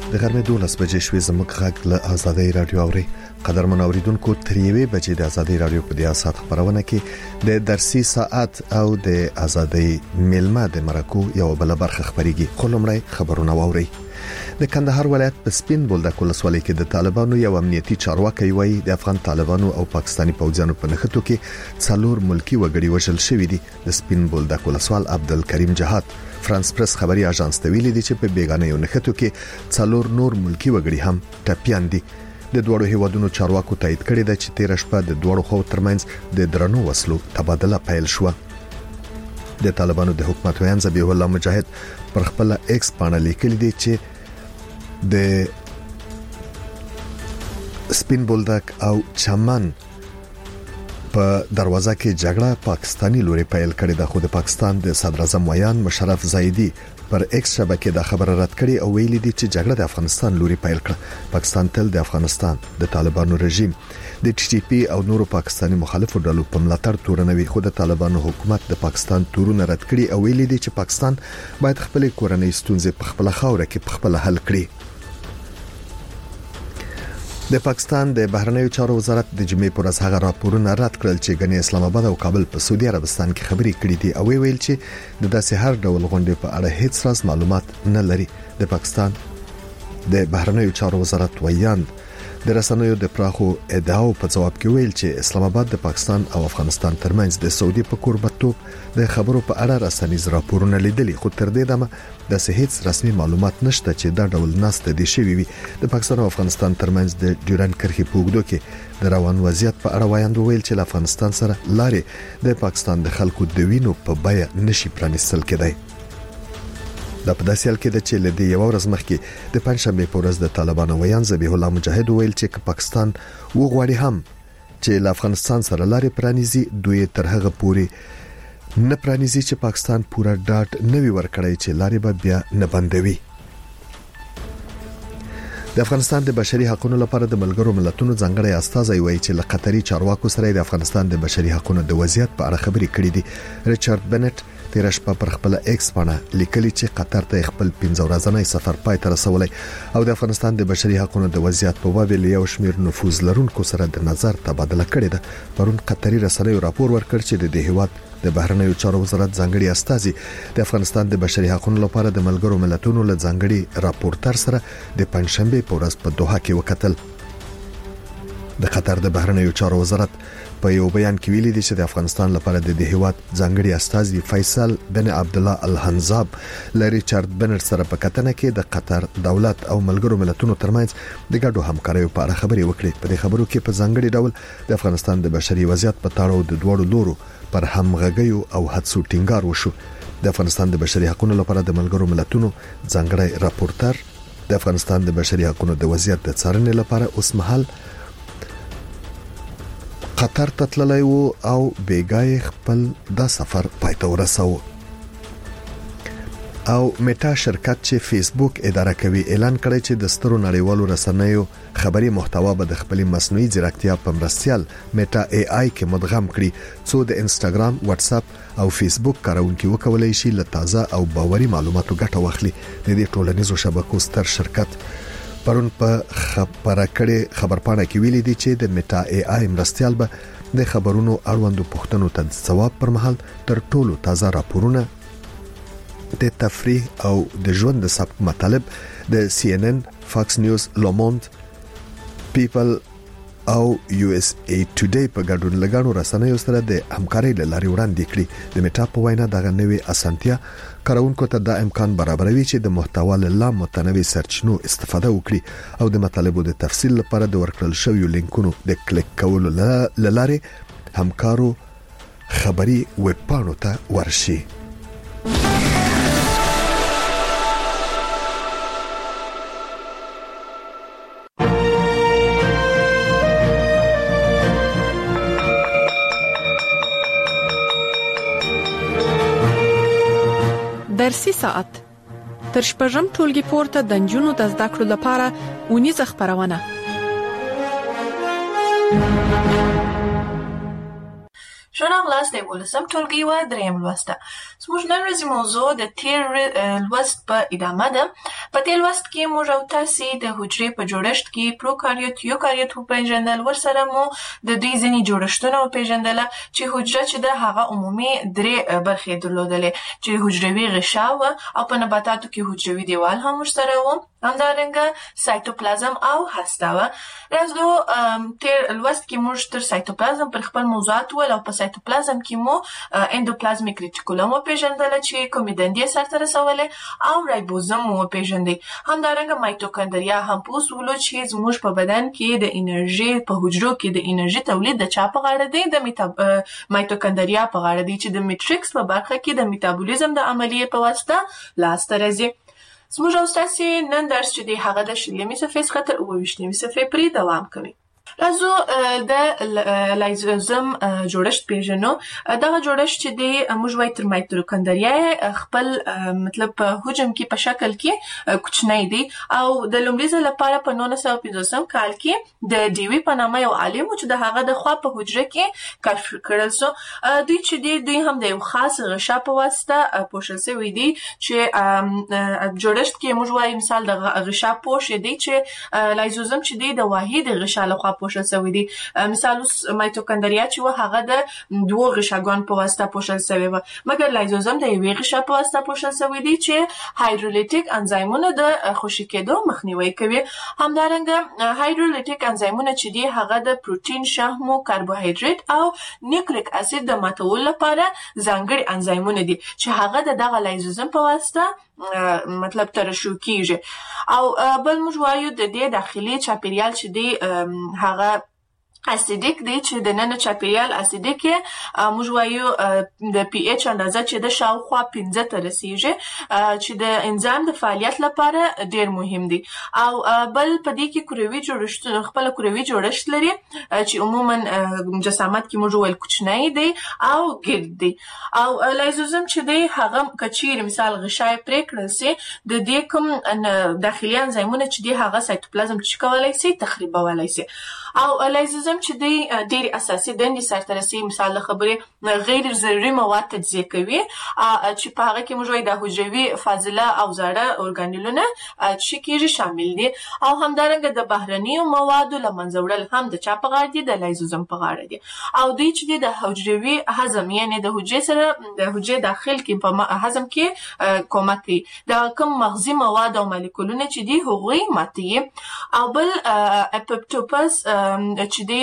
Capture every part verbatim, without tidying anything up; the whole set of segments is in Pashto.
د غرمې دولس بجې شوې زموږ غږ له آزادۍ رادیو اوري. قدرمن اوریدونکو تر یوې بجې د آزادۍ رادیو په دې ساعت خبرونه کې د درسي ساعت او د آزادۍ میلمه د مرکو یو بل برخه خبريږي. خلمړی خبرونه واوري. د کندهار ولایت په سپین بولدک ولسوالۍ کې د طالبانو یو امنیتي چارواکي وایي د افغان طالبانو او پاکستاني پوځیانو په نښتو کې څلور ملکی وګړي وژل شوي دي. د سپین بولدک ولسوال عبدالکریم جهاد فرانس پریس خبري اژانس ته ویلي دي چې په بیگانه یو نښتو کې څلور نور ملکی وګړي هم ټپيان دي. د دوړو هیوادونو چارواکو تایید کړی دی چې تیر شپه د دوړو خو ترمنځ د درنو وسلو تبادله پیل شو. د طالبانو د حکومت ویان ذبیح الله مجاهد پر خپل ایکس باندې لیکلی دی چې د سپین بولدک او چمن په دروازه کې جګړه پاکستانی لوري پیل کړې ده. خو د پاکستان د صدر اعظم ویان مشرف زایدی پر ایکس شبکې د خبره رد کړې او ویلي دي چې جګړه د افغانستان لوري پیل کړه. پاکستان تل د افغانستان د طالبانو رژیم د ټي ټي پی او نورو پاکستانی مخالفو ډلو په ملاتړ تورنوي. خو د طالبانو حکومت د پاکستان تورونه رد کړي او ویلي دي چې پاکستان باید خپل کورنۍ ستونزې په خپل خاوره کې په خپل حل کړي. د پاکستان د بهرنیو چارو وزارت د جمعې پر ورځ هغه راپورونه رد کړل چې غني اسلام آباد او کابل په سعودي عربستان کې خبري کړې دي او ویل چې د داسې هر ډول غونډې په اړه هیڅ راز معلومات نه لري. د پاکستان د بهرنیو چارو وزارت ویاند د رسنیو د پراخو ادعاو په جواب کې ویل چې اسلام آباد د پاکستان او افغانستان ترمنځ د سعودي په قربتوب د خبرو په اړه رسنیز راپورونه لیدلي. خو تر دې دمه د هیڅ رسمي معلومات نشته چې دا ډول ناسته دي شوی وي. د پاکستان او افغانستان ترمنځ د ډیورند کرښې په اوږدو کې د روان وضعیت په اړه ویاند ویل چې افغانستان سره لارې د پاکستان د خلکو د وینو په بیه نشي پرانیستل کېدای. د په داسې حال کې د چې لدی یو ورځ مخکې د پنځشنبه په ورځ د طالبانو ویان ذبیح الله مجاهد ویل چې پاکستان وغواړي هم چې له افغانستان سره لارې پرانیزي دوی تر هغه پوري نه پرانیزي چې پاکستان پورا ډاټ نوي ورکړي چې لارې به بیا نه بندوي. د افغانستان د بشري حقوقو لپاره د ملګرو ملتونو ځانګړی استازی وایي چې له قطري چارواکو سره د افغانستان د بشري حقوقو د وضعیت په اړه خبري کړې دي. ریچارډ بنټ تیر شپه پر خپل ایکس باندې لیکلی چې قطر ته خپل پنځه ورځنی سفر پای ته رسولی او د افغانستان د بشري حقوقو د وضعیت په باب یو شمیر نفوذ لرونکو سره د نظر تبادله کړې ده. پرون قطري رسنیو راپور ورکړ چې د دې هیواد د بهرنیو چارو وزارت ځانګړي استازي د افغانستان د بشري حقوقو لپاره د ملګرو ملتونو له ځانګړي راپورټر سره د پنځشنبه په ورځ په دوحه کې وکتل. د قطر د بهرنیو چارو وزارت په یو بیان کې ویلي دي چې د افغانستان لپاره د دې هیواد ځانګړي استازي فیصل بن عبد الله الحنزاب ل ریچارډ بنر سره په کتنه کې د قطر دولت او ملګرو ملتونو ترمنځ د ګډو همکاریو په اړه خبري وکړي. په دې خبرو کې په ځانګړي ډول د افغانستان د بشري وضعیت په تاړو د دوړو لورو پر همغږیو او هڅو ټینګار وشو. د افغانستان د بشري حقوقو لپاره د ملګرو ملتونو ځانګړي راپورټر د افغانستان د بشري حقوقو د وضعیت د څارنې لپاره اوس مهال قطر ته تللی وو او بیګای خپل د سفر پای ته ورساوه. او میټا شرکت چې فیسبوک اداره کوي اعلان کړی چې د سترو نړیوالو رسنیو خبري محتوا به د خپل مصنوعي ځیرکتیا په مرستيال میټا ای آی کې مدغم کړي څو د انستګرام، واتس اپ او فیسبوک کارونکو وکولای شي له تازه او باوري معلوماتو ګټه واخلي. د دې ټولنیزو شبکو ستر شرکت پرون په خبره کړي خبرپاڼه کې ویلي دي چې د میټا ای آی مرستيال به د خبرونو اړوندو پوښتنو ته ځواب پر مهال تر ټولو تازه راپورونه د تفریح او د ژوند د سبک مطالب د سی ان ان، فاکس نیوز، لوموند، پیپل او یو اس ای ټوډے په ګډون لګانو رسنیو سره د همکارۍ لارې وړاندې کړي. د میټا په وینا دغه نوې اسانتیا کارونکو ته د امکان برابروي چې د محتوا له متنوع سرچینو استفاده وکړي او د مطالبو د تفصیل لپاره د ورکړل شویو لینکونو د کلیک کولو لاره همکارو خبري ویب پاڼو ته ورشي. درسي ساعت تر شپږم ټولګي پورته د نجونو د زده کړو لپاره اونیزه خبرونه. ښه راغلاست د ولسم ټولګي و دریم لوسته. زموږ نن ورځې موضوع د تیر لوست په ادامه ده. په دې لوست کې موږ او تاسې د حجرې په جوړښت کې پروکاریوت یوکاریوت وپېژندل، ورسره مو د دوی ځینې جوړښتونه وپېژندله چې حجره چې ده هغه عمومي درې برخې درلودلې چې حجروي غشا وه او په نباتاتو کې حجروي دیوال هم ورسره و، همدارنګه سایتوپلازم او هسته وه. راځو تیر لوست کې موږ تر سایتوپلازم پر خپل موضوعات ول او په سایتوپلازم کې مو اندوپلازمیک ریټیکولم وپېژندله چې کومې دندې سرته رسولې او رایبوزم مو وپېژندی. همدارنګه مایتوکاندریا هم په اوس ولو چې زموږ په بدن کې د انرژي په حجرو کې د انرژي تولید د چا په غاړه دی؟ د مایتوکاندریا په غاړه دی چې د میټریکس په برخه کې د میټابولیزم د عملیې په واسطه لاسته راځي. زموږ او ستاسې نن درس چې دی هغه د شلمې صفحې څخه تر اووه ویشتمې صفحې پورې دوام کوي. راځو د لایزوزم جوړښت پیژنو. دغه جوړښت چې دی موږ وایو تر مایتوکاندریا خپل مطلب په حجم کې په شکل کې کوچنی دی او د لومړي ځل لپاره په نولس سوه پنځوسم کال کې د ډیوي په نامه یو عالم چې د هغه د خوا په حجره کې کشف کړل سو. دوی چې دی دوی هم د یو خاص غشا په واسطه پوښل شوي دي چې جوړښت کې موږ وایو مثال د غشا پوښ دی چې لایزوزم چې دی د واحد غشا لخوا پوښل شوی دی. مثال اوس مایتوکاندریا چې و هغه د دوو غشاګانو په واسطه پوښل شوی و، مګر لایزوزم د یوې غشا په واسطه پوښل شوی دی چې هایدرولیټیک انزایمونه د خوشې کېدو مخنیوی کوي. همدارنګه هایدرولیټیک انزایمونه چې دی هغه د پروتین، شحم، کاربوهایډریټ او نیوکلیک اسید د ماتولو لپاره ځانګړي انزایمونه دي چې هغه د دغه لایزوزم په واسطه مطلب ترشح کیږي. او بل موږ وایو د دې داخلي چاپیریال چې دی هغه اسیدیک دی چې د نن چاپیریال اسیدیک موږ وایو د پی ایچ اندازه چې د شاوخوا پنځه ته رسیږي چې د انزایم د فعالیت لپاره ډیر مهم دی. او بل په دې کې کروي جوړښت خپل کروي جوړښت لري چې عموما جسامت کې موږ وایو کوچنی دی او ګرد دی. او لایزوزم چې دی هغه کچیر مثال غشای پرې کړل سي د دې کوم داخلي انزایمونه چې دی هغه سایتوپلازم چې کولای سي تخریبولای سي. او لایزوزم چې دی ډېر اساسي دندې سرته رسوي. مثال د خبرې غیر ضروري مواد تجزیه کوي چې په هغه کې موږ وایو د حجروي فاضله او زاړه ارګانیلونه چې کېږي شامل دي. او همدارنګه د بهرنیو موادو له منځه وړل هم د چا په غاړه دي؟ د لایزوزم په غاړه دي. او دوی چې دی د حجروي هضم یعنې د حجرې سره د حجرې داخل کې په هضم کې کومک کوي. د کوم مغزي مواد او مالیکولونه چې دي هغوی ماتوي. او بل اپوپټوپس چې دی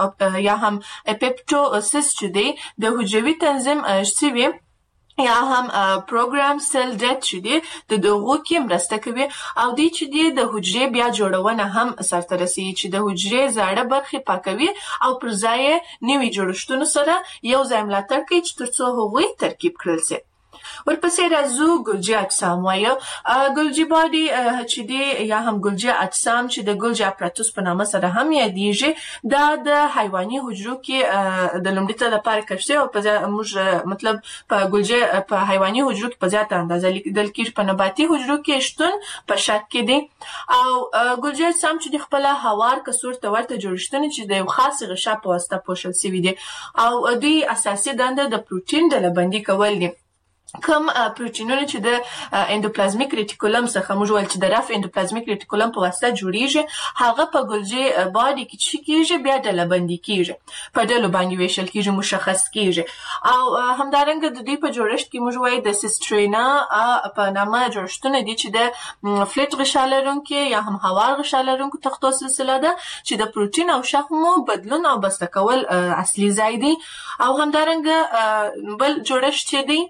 یا هم اپیپټوسس چې دی د حجروي تنظیم شوي یا هم پروګرام سیل ډیت چې دی د دغو کې مرسته کوي. او دی چې دی د حجرې بیا جوړونه هم سرته رسوي چې د حجرې زاړه برخې پاکوي او پر ځای نوي جوړښتونو سره یو ځای ملاتړ کوي چې تر څو هغوی ترکیب کړل سي. ورپسې راځو ګلجي اجسام وایو. ګلجي باډي چې دی یا هم ګلجي اجسام چې د ګلجي اپراتوس په نامه سره هم یادیږي دا د حیواني حجرو کې د لومړي ځل لپاره کشف شوی او په موږ مطلب په ګلجي په حیواني حجرو کې په زیاته اندازه لیدل کېږي، په نباتي حجرو کې شتون په شک کې دی. او ګلجي اجسام چې د خپل هوار کڅوړ ته ورته جوړښتونه چې د یو خاص غشا په واسطه پوښل شوي دي او دوی اساسي دنده د پروتین ډلبندي کول دي. کوم پروتینونه چې د اندوپلازمیک ریټیکولم څخه موږ ویل چې د رف اندوپلازمیک ریټیکولم په واسطه جوړیږي هغه په ګلجي باډي کې چې کېږي بیا ډلبندي کېږي، په ډلو باندې ویشل کېږي، مشخص کېږي. او همدارنګه د دوی په جوړښت کې موږ وایو د سیسټرینا په نامه جوړښتونه دي چې د فلټ غشا لرونکي یا هم هوار غشا لرونکو تختو سلسله ده چې د پروتین او شحمو بدلون او بسته کول اصلي ځای دی. او همدارنګه بل جوړښت چې دی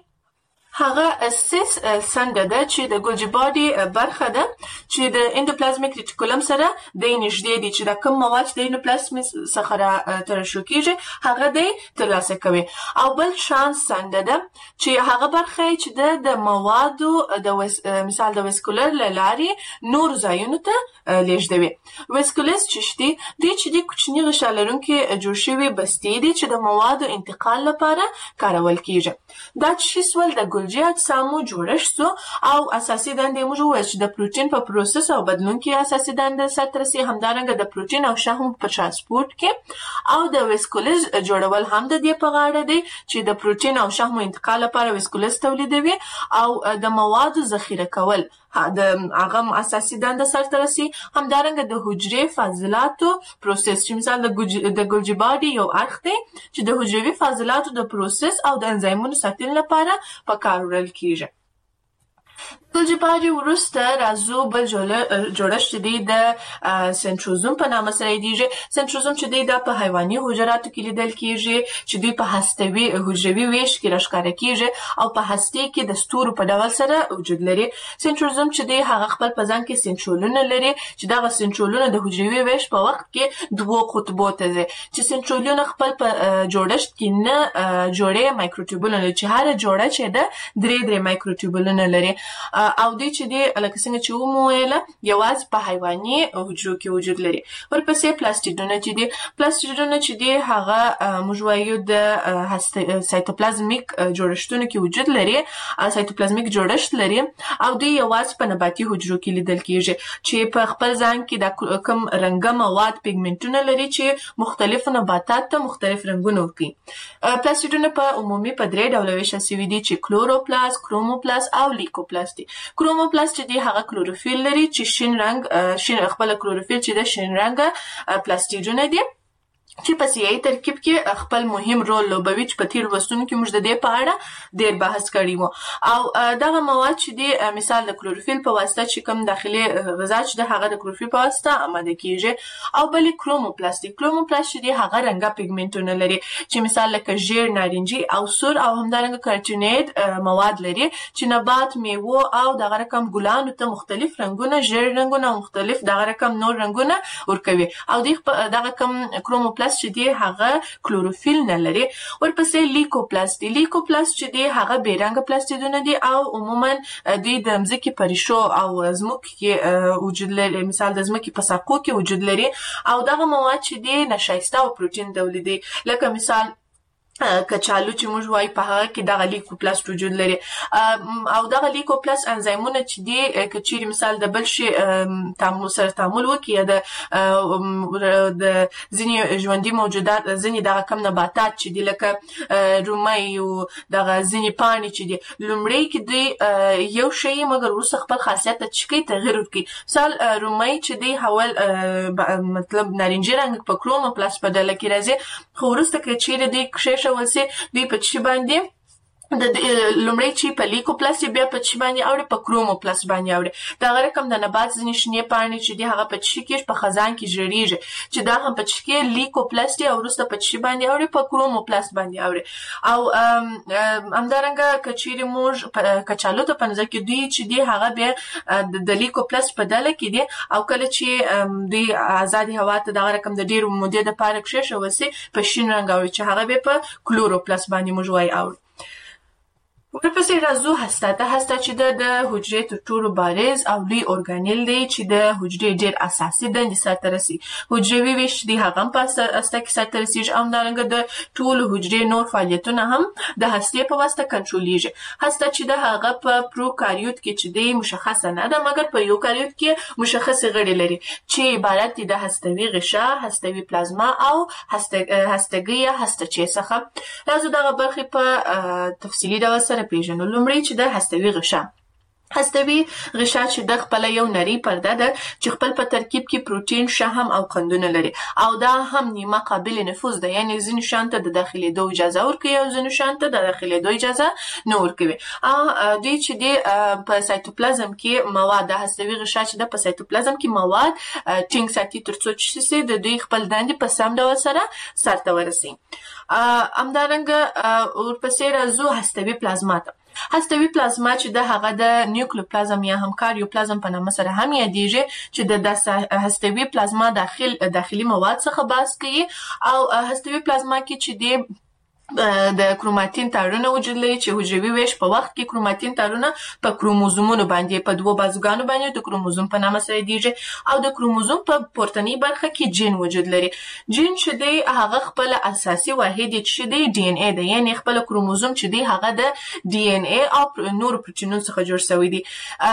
هغه سیس څنګه ده چې د ګلجي باډي برخه ده چې د اندوپلازمیک ریټیکولم سره د نږدې دي چې د کوم مواد د اندوپلازم څخه را ترشح کېږي هغه دی ترلاسه کوي. او بل شانس څنګه ده چې هغه برخه چې د موادو د مثال د ویسکولر له لارې نور ځایونو ته لیږدوي. ویسکولس چې دي دوی چې دي کوچني غشا لرونکي جوړ شوي بستې دي چې د موادو انتقال لپاره کارول کېږي. دا چې سول د ګلجي ګولجي اجسامو جوړښت سو او اساسي دندې موږ وویل چې د پروتین په پروسس او بدلون کې اساسي دنده سرته رسي، همدارنګه د پروتین او شحم په ترانسپورت کې او د ویسکولز جوړول هم د دې په غاړه دی چې د پروتین او شحم انتقال لپاره ویسکولز تولیدوي او د موادو ذخیره کول د هغه اساسي دنده سرته رسي، همدارنګه د حجرې فاضلاتو پروسس چې مثال د ګولجي باډي یو اړخ دی چې د حجروي فاضلاتو د پروسس او د انزایمونو ساتلو لپاره په کار وړل کیږي. ګولجي باډي وروسته راځو بل جوړښت چې دی د سنټروزوم په نامه سره یادیږي. سنټروزوم چې دی دا په حیواني حجراتو کې لیدل کیږي چې دوی په هستوي حجروي ویش کې راښکاره کیږي او په هستې کې د ستورو په ډول سره وجود لري. سنټروزوم چې دی هغه خپل په ځان کې سنټرولونه لري چې دغه سنټرولونه د حجروي ویش په وخت کې دوو قطبو ته ځي چې سنټرولونه خپل په جوړښت کې نه جوړې مایکروټیوبولونه لري چې هر جوړه چې ده درې درې مایکروټیوبولونه لري او دوی چې دی لکه څنګه چې ومو ویله یوازې په حیواني حجرو کې وجود لري. ورپسې پلاستیډونه چې دی پلاستیډونه چې دی هغه موږ وایو د سایتوپلازمیک جوړښتونو کې وجود لري، سایتوپلازمیک جوړښت لري او دوی یوازې په نباتي حجرو کې لیدل کیږي چې په خپل ځان کې د کوم رنګه مواد پیګمنټونه لري چې مختلف نباتات ته مختلف رنګونه ورکوي. پلاستیډونه په عمومي په درې ډوله ویشل شوي دي چې کلوروپلاست، کروموپلاست او لیکوپلاست. کروموپلاست چې دی هغه کلوروفیل لري چې شین رنګ شین خپل کلوروفیل چې د شین رنګ پلاستیډونه دي چې په سیاسي ترکیب کې خپل مهم رول لوبوي چې په تیر وروستونو کې موږ د دې په اړه ډېر بحث کړی وو. او دغه مواد چې دی مثال د کلوروفیل په واسطه چې کوم داخلي غذا چې د هغه د کلوروفیل په واسطه آماده کیږي او بلې کروموپلاست. کروموپلاست چې دی هغه رنګه پیګمنټونه لري چې مثال لکه ژیړ، نارنجي او سور او همدارنګه کارټینیډ مواد لري چې نبات، میوه او دغه رقم ګلانو ته مختلف رنګونه، ژیړ رنګونه او مختلف دغه رقم نور رنګونه ورکوي او دغه کم کروموپلاست چې دی هغه کلوروفیل نه لري. ورپسې لیکوپلاست دی لیکوپلاست چې دی هغه بې رنګه پلاستیډونه دي او عموما دوی د مځکې په ریښو او ځمکو کې وجود لري، مثال د ځمکې په ساقو کې وجود لري او دغه مواد چې دی نشایسته او پروتین تولیدوي لکه مثال کچالو چې موږ وایو په هغه کې دغه لیکوپلاست وجود لري او دغه لیکوپلاست انزایمونه چې دی که چیرې مثال د بل شي تعامل سره تعامل وکړي یا د د ځینې ژوندي موجودات ځینې دغه کم نباتات چې دي لکه رومۍ او دغه ځینې پاڼې چې دي لومړی کې دوی یو شی مګر وروسته خپل خاصیت ته چې کوي تغیر ورکوي. مثال رومۍ چې دی حول مطلب نارنجي رنګ په کروموپلاست په ډله کې راځي خو وروسته که چیرې دوی کښېښه ولسي دوی په چی باندې د لومړی چې په لیکوپلاست بیا په چی باندې اوړي په کروموپلاست باندې اوړي. دغه رقم د نبات ځینې شنې پاڼې چې دي هغه په چی کې په خزان کې ژیړیږي چې دا هم په چی کې لیکوپلاست او وروسته په چی باندې اوړي په کروموپلاست باندې اوړي. او همدارنګه که چیرې موږ کچالو ته په نظر کې دوی چې دي هغه بیا د لیکوپلاست په ډله کې دي او کله چې دوی آزادي هوا ته دغه رقم د ډېرو مودې دپاره کښېښول سي په شین رنګ اوړي چې هغه بیا په کلوروپلاست باندې موږ وایو اوړي. ورپسې راځو هسته ته. هسته چې ده د حجرې تر ټولو بارز او لوی ارګانیل دی چې د حجرې ډېر اساسي دندې سرته رسي. حجروي ویش دی هغه هم په هسته کې سرته رسیږي او همدارنګه د ټولو حجرې نور فعالیتونه هم د هستې په واسطه کنټرولېږي. هسته چې ده هغه په پروکاریوت کې چې دی مشخصه نه ده مګر په یوکاریوت کې مشخصې غړي لري چې عبارت دي د هستوي غشا، هستوي پلازما او هستګي یا هستچې څخه. راځو دغه برخې په تفصیلي ډول سره پیژنو. لومړی چې د هستوي غشا. هستوي غشا چې د خپل یو نری پرده ده چې خپل په ترکیب کې پروتین، شحم او قندونه لري او دا هم نیمه قابل نفوذ ده، یعنی ځینې شیانو ته د داخلېدو اجازه ورکوي او ځینې شیانو ته د داخلېدو اجازه نه ورکوي. او دوی چې دی په سایتوپلازم کې مواد د هستوي غشا چې د په سایتوپلازم کې مواد ټینګ ساتي تر څو چې د دوی خپل دندې په سم ډول سره سرته ورسي. همدارنګه ورپسې راځو هستوي پلازما ته. هستوي پلازما چې د هغه د نیوکلیوپلازم یا هم کاریوپلازم په نامه سره هم یادیږي چې د هستوي پلازما داخل داخلي مواد څخه بحث کوي او هستوي پلازما کې چې دی د کروماتین تارونه وجود لري چې حجروي ویش په وخت کې کروماتین تارونه په کروموزومونو باندې په دوه بازوګانو باندې د کروموزوم په نامه سره دیږي او د کروموزوم په پورتنی برخه کې جین وجود لري. جین چې دی هغه خپل اساسي واحد چې دی ډي ان اي دی، یعنی خپل کروموزوم چې دی هغه د ډي ان اي او نور پروتینونو څخه جوړ شوی دی.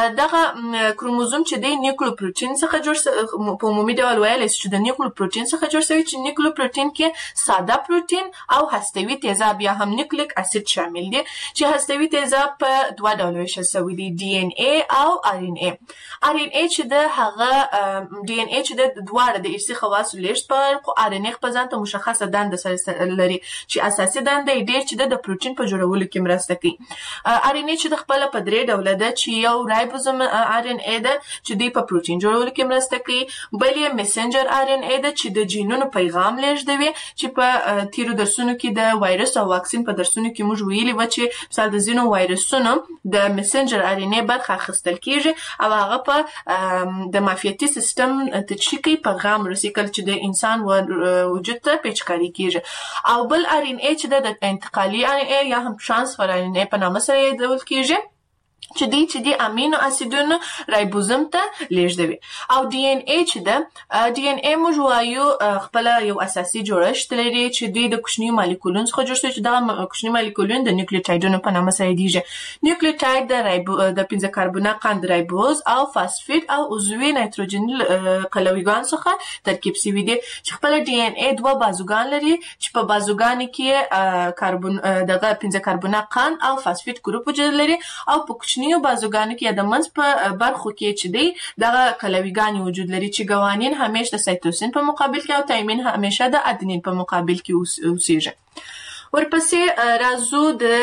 دغه کروموزوم چې دی نیوکلو پروتین څخه جوړ په عمومي ډول ویل چې د نیوکلو پروتین څخه جوړ شوی چې نیوکلو پروتین کې ساده پروتین او هستوي تیزاب یا هم نیوکلیک اسید شامل دي چې هستوي تیزاب په دوه ډول ویشل شوی دي، ډي ان اي او ار ان اي. ار ان اي چې د هغه ډي ان اي چې د دواړه د ارثي خواصو لېږد په ار ان اي په ځان ته مشخصه دنده سره لري چې اساسي دنده یې ډېر چې د پروتین په جوړولو کې مرسته کوي. ار ان اي چې د خپل په درې ډوله ده چې یو رایبوزوم ار ان اي ده چې دی په پروتین جوړولو کې مرسته کوي، بل یې میسنجر ار ان اي ده چې د جینونو پیغام لېږدوي چې په تیرو درسونو کې د وایرس او واکسین په درسونو کې موږ ویلي و چې مثال د ځینو وایرسونو د میسنجر ار ان اي برخه اخیستل کیږي او هغه په د معافیتي سیستم تشکیل پیغام رسي کله چې د انسان وجود ته پیچکاري کیږي. او بل ار ان اي چې د انتقالي ار ان اي یا هم ترانسفر ار ان اي په نامه سره یادول کیږي چې دی چې دی امینو اسیدونو رایبوزوم ته لېږدوي. او ډي ان اي چې ده ډي ان اي موږ وایو خپل یو اساسي جوړښت لري چې دی د کوچنیو مالیکولونو څخه جوړ شوی چې دا کوچني مالیکولونه د نیوکلیوټایډونو په نامه سره دیږي. نیوکلیوټاید د رایبو د پنځه کاربونه قند رایبوز او فاسفید او عضوي نایتروجني قلویګان څخه ترکیب شوی دي چې خپل ډي ان اي دوه بازوګان لري چې په بازوګانو کې کاربون دغه پنځه کاربونه قند او فاسفید ګروپ وجود لري او په کوچنیو بازوګانو کې د منځ په برخو کې چې دی دغه قلویګان وجود لري چې ګوانین همیشه د سایتوسین په مقابل کې او تایمین همیشه د ادنین په مقابل کې اوسېږي. ورپسې راځو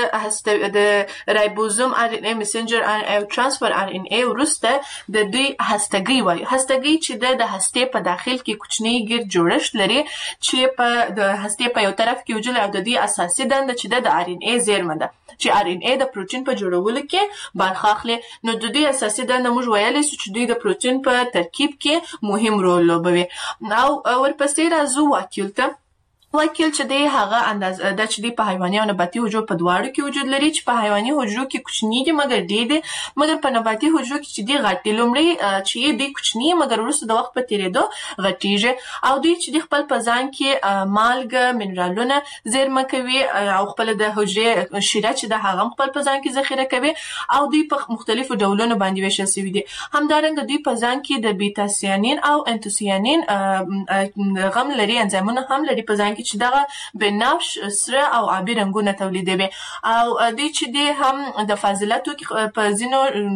د د رایبوزوم ار ان اي میسنجر ار ان اي او ترانسفر ار ان اي وروسته د دوی هستګي وایي. هستګي چې د هستې په داخل کې کوچنی ګرد جوړښت لري چې په د هستې په یو طرف کې وجود او د دې اساسي دنده چې د ار ان اي زیرمه ده چې ار ان اي د پروتین په جوړولو کې برخه اخلي. نو د دې اساسي دنده موږ ویلای شو چې دوی د پروتین په ترکیب کې مهم رول لوبوي. او ورپسې راځو واکیول ته. واکیل چې دی هغه اندازه د چې دی په حیواني او نباتي حجرو په دواړو کې وجود لري چې په حیواني حجرو کې کوچني دي مګر ډېر دي، مګر په نباتي حجرو کې چې دی غټ دي. لومړی چې دی کوچني مګر وروسته د وخت په تیریدو غټیږي او دوی چې دی خپل په ځان کې مالګه منرالونه زیرمه کوي او خپل د حجرې شیره چې د هغه خپل په ځان کې ذخیره کوي او دوی په مختلفو ډولونو باندې ویشل شوي دي. همدارنګه دوی په ځان کې د بیتا سیانین او انتوسیانین غم لري، انزایمونه هم لري په ځان چې دغه بنفش سره او آبي رنګونه تولیدوي. او دوی چې دی هم د فاضلاتو کې په ځینو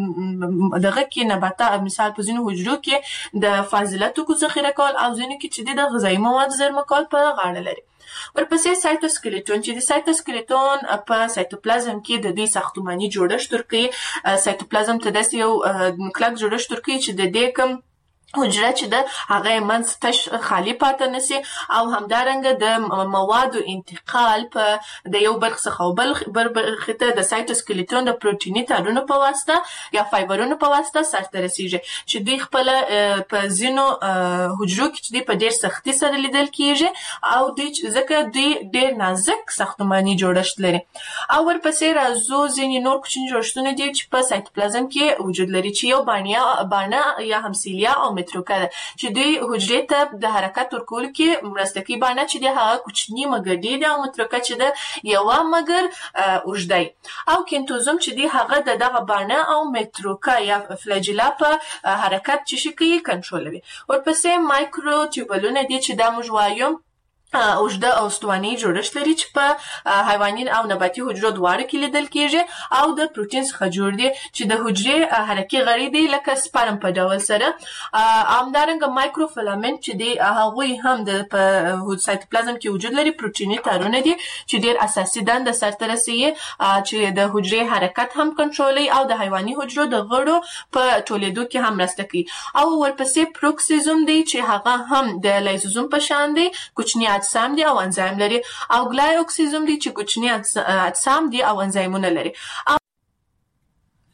دغه کې نباتات مثال په ځینو حجرو کې د فاضلاتو کو ذخیره کول او ځینو کې چې دی د غذایي موادو زیرمه کول په غاړه لري. ورپسې سایتوسکلیټون چې د سایتوسکلیټون په سایتوپلازم کې د دې ساختماني جوړښت ورکوي. سایتوپلازم ته داسې یو کلک جوړښت ورکوي چې د دې کوم حجره چې ده هغه منځ تش خالی پاتې نشي او همدارنګه د موادو انتقال په د یو برخه څخه بل برخه ته د سایتوسکلیټون د پروتیني تارونو په واسطه یا فایبرونو په واسطه سرته رسیږي چې دوی خپل په ځینو حجرو کې چې په ډېر سختي سره لیدل کیږي او دوی ځکه دوی ډېر نازک ساختماني جوړښت لري. او ورپسې راځو ځینې نور کوچني جوړښتونه دي چې په سایتوپلازم کې وجود لري چې یو باڼه باڼه یا همسیلیا او متروکه ده چې دوی حجرې ته د حرکت ورکولو کې مرسته کوي. باڼه چې دی هغه کوچني مګر ډېر دی او متروکه چې ده یوه مګر اوږده وي. او کینتوزوم چې دی هغه د دغه باڼه او متروکه یا فلاجیلا په حرکت چې شي کوي کنټرولوي. ورپسې مایکرو ټیوبولونه دي چې دا موږ وایو اوږده او استواني جوړښت لري چې په حیواني او نباتي حجرو دواړو کې لیدل کیږي او د پروتین څخه جوړ دي چې د حجرې حرکي غړي دي لکه سپرم په ډول سره. همدارنګه مایکروفیلامنټ چې دی هغوی هم د په سایتوپلازم کې وجود لري، پروتیني تارونه دي چې ډېر اساسي دنده سرته رسوي چې د حجرې حرکت هم کنټرولوي او د حیواني حجرو د غړو په ټولېدو کې هم مرسته کوي. او ورپسې پروکسیزوم دی چې هغه هم د لایزوزوم په شان دی، کوچني اجسام دي او انزایم لري. او ګلایوکسیزوم دي چې کوچني اجسام دي او انزایمونه لري.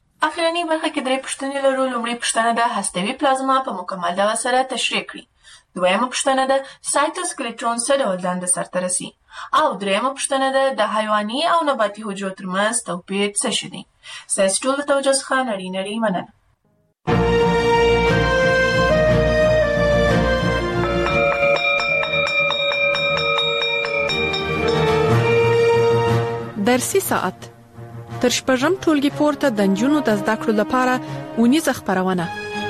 اخرنی برخه کې درې پوښتنې لرو. لومړی پوښتنه ده هستوي پلازما په مکمل ډول سره تشریح کړئ. دویمه پوښتنه ده سایتوسکلیټون څه ډول دنده سرته رسي او دریمه پوښتنه ده د حیواني او نباتي حجرو ترمنځ توپیر څه شی دی. ستاسو ټولو ته توجه څخه نړۍ نړۍ مننه. درسي ساعت تر شپږم ټولګي پورته د نجونو د زده کړو لپاره اونیزه خپرونه.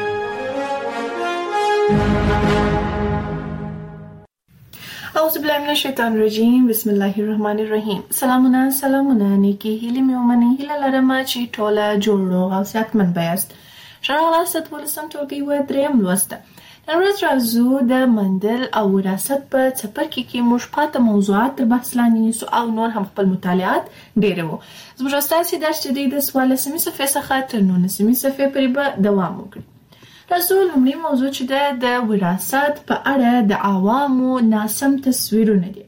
اعوذ بالله من الشیطان الرجیم بسم الله الرحمن الرحیم. سلامونه سلامونه نیکی هیلې مې ومنئ. هیله لرم چې ټوله جوړ روغ او صحتمند بیاست. ښه راغلاست دولسم ټولګي و دریم لوست. نن ورځ راځو د مندل او وراثت په څپرکي کې موږ پاته موضوعات تر بحث لاندې نیسو او نور هم خپل مطالعات ډېروو. زموږ ستاسې درس چې دی د څوارلسمې صفحې څخه تر نولسمې صفحې پورې به دوام وکړي. راځو لومړی موضوع چې ده د وراثت په اړه د عوامو ناسم تصویرونه دي.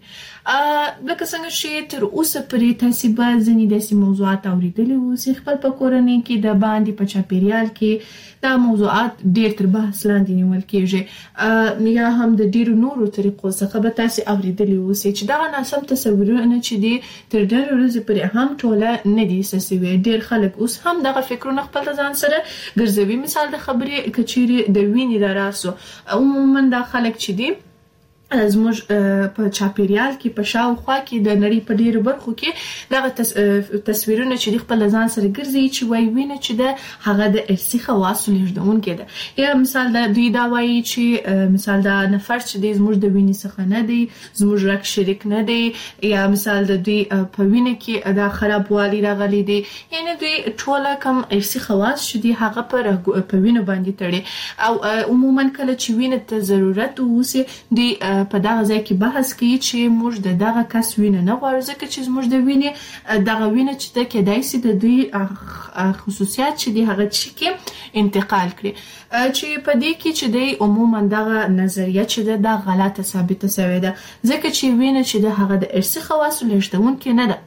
لکه څنګه چې تر اوسه پورې تاسې به ځینې داسې موضوعات اورېدلي اوسئ خپل په کورنۍ کې د باندې په چاپېریال کې دا موضوعات ډېر تر بحث لاندې نیول کېږي یا هم د ډېرو نورو طریقو څخه به تاسې اورېدلي اوسئ چې دغه ناسم تصورونه چې دي تر ډېرې ورځې پورې هم ټوله نه دي ایسته سوي. ډېر خلک اوس هم دغه فکرونه خپل ځان سره ګرځوي. مثال د خبرې که چیرې د وینې د راسو عموما دا خلک چې دي زموږ په چاپېریال کې په شاوخوا کې د نړۍ په ډېرو برخو کې دغه تصویرونه چې د خپل ځان سره ګرځي چې وایي وینه چې ده هغه د ارثي خواصو لېږدونکې ده. یا مثال د دوی دا وایي چې مثال دا نفر چې دی زموږ د وینې څخه نه دی، زموږ رګ شریک نه دی، یا مثال د دوی په وینه کې دا خرابوالی راغلی دی. یعنې دوی ټوله کم ارثي خواص چې دي هغه په وینو باندې تړي او عموما کله چې وینه ته ضرورت اوسي دوی په دغه ځای کې بحث کوي چې موږ د دغه کس وینه نه غواړو ځکه چې زموږ د وینې دغه وینه چې ده کېدای شي د دوی خصوصیات چې دي هغه چې کې انتقال کړي چې په دې کې چې دی عموما دغه نظریه چې ده دا غلطه ثابته شوې ده ځکه چې وینه چې ده هغه د ارثي خواصو لېږدونکې نه ده.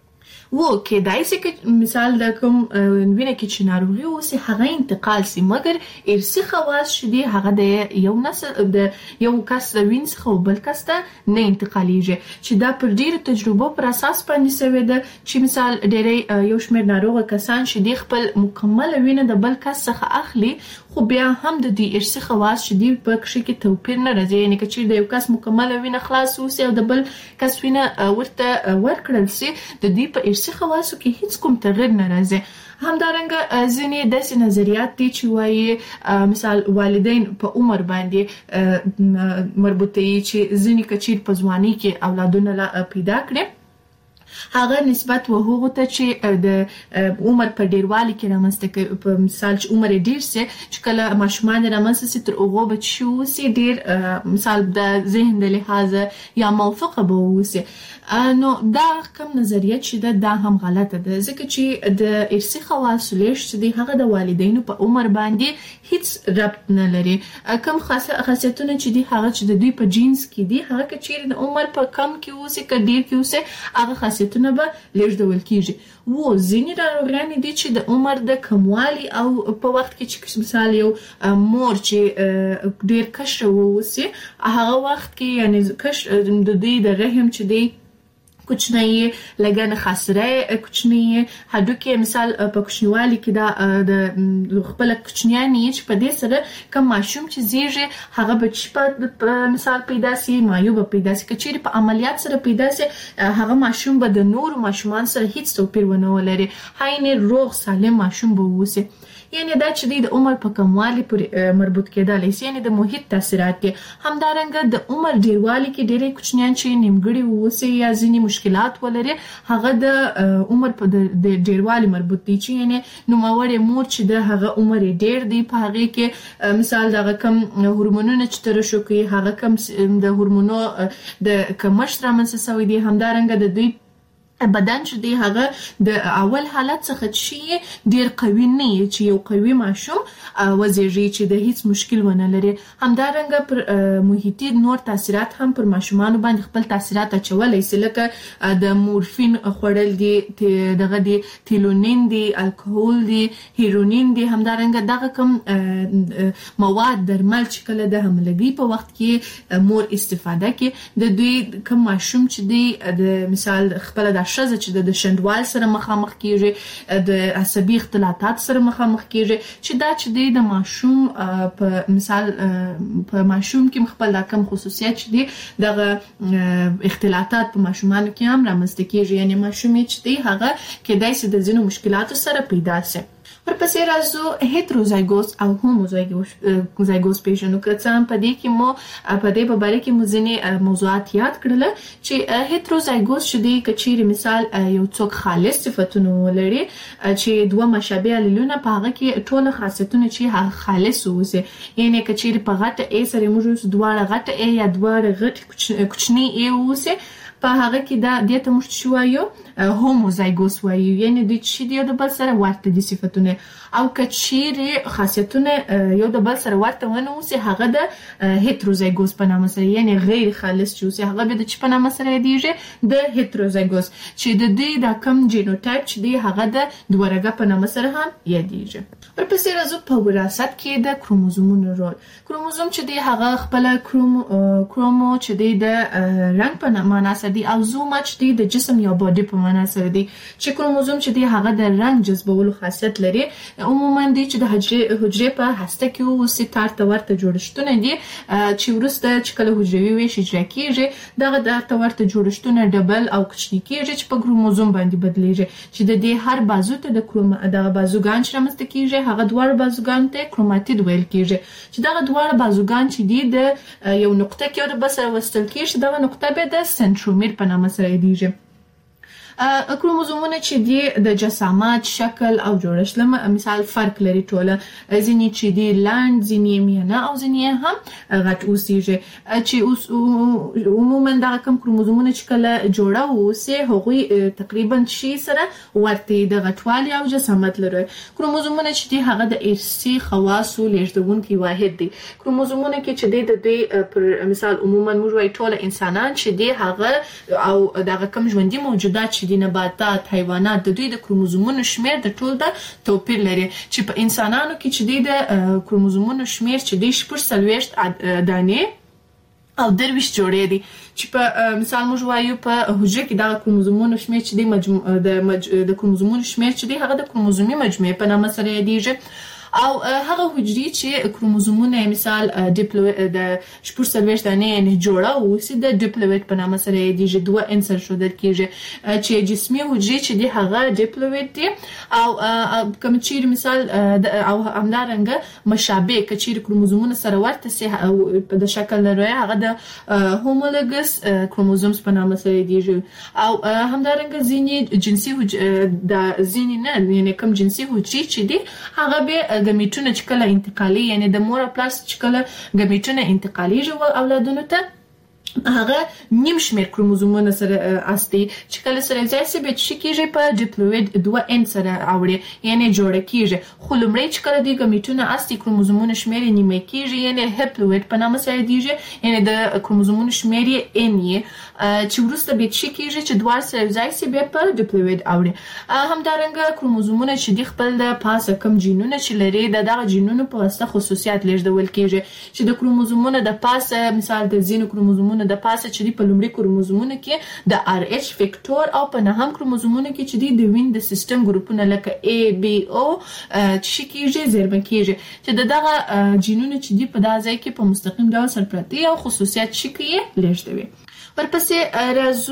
و کېدای شي که مثال د کوم وینه کې چې ناروغي اوسي هغه انتقال شي مګر ارثي خواص چې دي هغه د یو نسل د یو کس د وینې څخه بل کس ته نه انتقالیږي چې دا پر ډېرو تجربو پر اساس باندې شوې ده چې مثال ډېری یو شمېر ناروغه کسان چې دي خپل مکمله وینه د بل کس څخه اخلي خو بیا هم د دې ارثي خواص چې دي په کښې کې توپیر نه راځي. یعنې که چیرې د یو کس مکمله وینه خلاص اوسي او د بل کس وینه ورته ورکړل شي د دې په ارثي خواصو کې هیڅ کوم تغیر نه راځي. همدارنګه ځینې داسې نظریات دي چې وایي مثال والدین په عمر باندې مربوطه یي چې ځینې که چیرې په ځوانۍ کې اولادونه پیدا کړي هغه نسبت و هغو ته چې د عمر په ډیروالي کې رامنځته کوي. په مثال چې عمر یې ډیر سي چې کله ماشومان رامنځته سي تر هغو به چې اوسي ډیر مثال د ذهن د لحاظه یا موفقه به اوسي. نو دا کوم نظریه چې ده دا هم غلطه ده ځکه چې د ارثي خواصو لېږد چې دی هغه د والدینو په عمر باندې هیڅ ربط نه لري. کوم خاصیتونه چې دي هغه چې د دوی په جینس کې دي هغه که چیرې د عمر په کم کې اوسي که ډیر کې اوسي هغه خاصیتونه به لېږدول کیږي. و ځینې ناروغیانې دي چې د عمر د کموالي او په وخت کې چې مثال یو مور چې ډیر کشره واوسي هغه وخت کې یعنې کش د دوی د رحم چې دی کوچنی لګن خاصره کوچنی هډوکي مثال په کوچنیوالي کې دا د خپل کوچنیانی چې په دې سره کوم ماشوم چې زیږي هغه بچ په مثال پیدا سي مایوب پیدا سي کچېری په عملیات سره پیدا سي هغه ماشوم به د نور ماشومان سره هیڅ توپیر ونه ولري هاینه روغ سالم ماشوم به ووسي. یعنی دا چې د عمر په کموالي پورې مربوط کېدلی شي یعنی د محیط تاثیرات دي. همدارنګه د عمر ډیروالي کې ډېری کوچنیان چې نیمګړي واوسي یا ځینې مشکلات ولري هغه د عمر په د ډیروالي مربوط دي چې یعنی نوموړې مور چې د هغه عمر ډېر دی په هغې کې مثال دغه کم هورمونونه چې ترشح کوي هغه کم د هورمونو د کمښت رامنځته شوی دی. همدارنګه د دوی بدن چې دی هغه د اول حالت څخه چې ډیر قوي نه چې یو قوي ماشوم وزیږي چې د هیڅ مشکل ونه لري. همدارنګه پر محیطي نور تاثیرات هم پر ماشومان باندې خپل تاثیرات اچولای شي، لکه د مورفین خوړل دي، دغه دي تیلونین دي، الکوهول دي، هیرونین دي. همدارنګه دغه کوم مواد درمل چې کله د حملګي په وخت کې مور استفاده کوي، د دوی کوم ماشوم چې دی د مثال خپل د شزه چې د شندوال سره مخامخ کیږي، د عصبي اختلالات سره مخامخ کیږي، چې دا چې د ماشوم په مثال په ماشوم کې خپل کوم خصوصیت چې دی دغه اختلالات په ماشومانو کې هم رامنځته کیږي، یعنی ماشوم چې دی هغه کېدای شي د ځینو مشکلاتو سره پیدا شي. ورپسې راځو هیتروزایګوس او هوموزایګوس پیژنو. که څه هم په دې کې مو په دې په باره کې مو ځینې موضوعات یاد کړل چې هیتروزایګوس چې دی که چیرې مثال یو څوک خالص صفتونه ولري چې دوه مشابه الیلونه په هغه کې ټول خاصیتونه چې خالص اوسي، یعنی که چیرې په غټه ای سره موږ دواړه غټه ای یا دواړه غټ کوچنی ای اوسي، په هغه کې دا د ته مشت شوایو هوموزایګوس وایو، یعنی د چې دی د بل سره ورته دي صفاتونه. او کچيري خاصیتونه یو د بل سره ورته ونه اوسي، هغه د هیتروزایګوس په نامه سره، یعنی غیر خالص چې اوسي، هغه به د چ په نامه سره یادېږي د هیتروزایګوس، چې د دې د کم جینوټایپ چې دی هغه د دوهرګه په نامه سره هم یادېږي. ورپسې راځو په وراثت کې د کروموزومونو رول. کروموزوم چې دی هغه خپل کرومو کرومو چې دی د رنگ په معنا سره دی، او زوما چې دی د جسم یا باډي په معنا سره دی. چې کروموزوم چې دی هغه د رنگ جذبولو خاصیت لري. عموما دی چې د حجرې حجرې په هسته کې اوسي تارته ورته جوړښتونه دي چې ورسته چې کله حجروي ویش اجرا کیږي، دغه تارته ورته جوړښتونه ډبل او کوچني کیږي چې په کروموزوم باندې بدلیږي، چې د دې هر بازو ته د کروم دغه بازوګان چې رامنځته کیږي هغه دوه بازوګان ته کروماتید ویل کیږي، چې دغه دوه بازوګان چې دي د یو نقطه کې د بسره وستل کیږي، دغه نقطه به د سنترومیر په نامه سره یادېږي. کروموزومونه چې دی د جسامت شکل او جوړښت له مثال فرق لري ټوله، ځینې چې دی لاند، ځینې میانه او ځینې هم غټ اوسیږي، چې اوس عموما دغه کوم کروموزومونه چې کله جوړه اوسي هغوی تقریبا شي سره ورته د غټوالي او جسامت لري. کروموزومونه چې دی هغه د ارثي خواصو لیږدونکي واحد دی. کروموزومونه کې چې دی د دوی پر مثال عموما موږ وایو ټول انسانان چې دی هغه او دغه کوم ژوندي موجودات چې د نباتات حیوانات د دوی د کروموزومونو شمیر د ټول د توپیر لري، چې په انسانانو کې چې د کروموزومونو شمیر چې د شپږ څلوېښت دانې او درویشت جوړې دي، چې په مثال موږ وایو په حجره کې د کروموزومونو شمیر چې د مجموع د مج... د کروموزومونو شمیر چې دی هغه د کروموزومي مجموعې په نامه سره یادېږي. او هغه حجرې چې کروموزومونه مثال ډیپلوئیډ د شپږ څلوېښت دانې نه جوړه اوسي د ډیپلوئیډ په نامه سره یادېږي، دوه عنصر ښودل کېږي، چې جسمي حجرې چې دي هغه ډیپلوئیډ دي، او کوم چیرې مثال او همدارنګه مشابه که چیرې کروموزومونه سره ورته سي د شکل لري هغه د هومولوګس کروموزومز په نامه سره یادېږي. او همدارنګه ځینې جنسي د ځینې نه یعنی کوم جنسي حجرې چې دي هغه به ګمیټونه چې کله انتقالي، یعنی د مور پلاس چې کله ګمیټونه انتقالیږي اولادونو ته، هغه نیم شمیر کروموزومونه سره استي چې کله سره ځای سي به چې کېږي په ډیپلوئیډ دوه ان سره اوړي، یعنی جوړه کېږي. خو لومړی چې کله د ګمیټونه استي کروموزومونه شمیر نیمه کېږي، یعنی هپلوئیډ په نامه سره یادېږي، یعنی د کروموزومونو شمیر یې ان یې چې وروسته به چې کېږي چې دوه سره ځای سي به په ډیپلوئیډ اوړي. همدارنګه کروموزومونه چې د خپل د پاسه کم جینونه چې لري د دغه جینونو په واسطه خصوصیات لیږدول کېږي، چې د کروموزومونو د پاسه مثال د ځینو کروموزومونو د پاسه چې دی په لومړي کروموزومونو کې د ار ایچ فیکټور او په نهم کروموزومونو کې چې دی د وین د سیستم ګروپونه لکه ای بی او چې کېږي زیرمه کېږي، چې د دغه جینونو چې دی په دا ځای کې په مستقیم ډول سره پراته او خصوصیات چې کې لیږدوي. ورپسې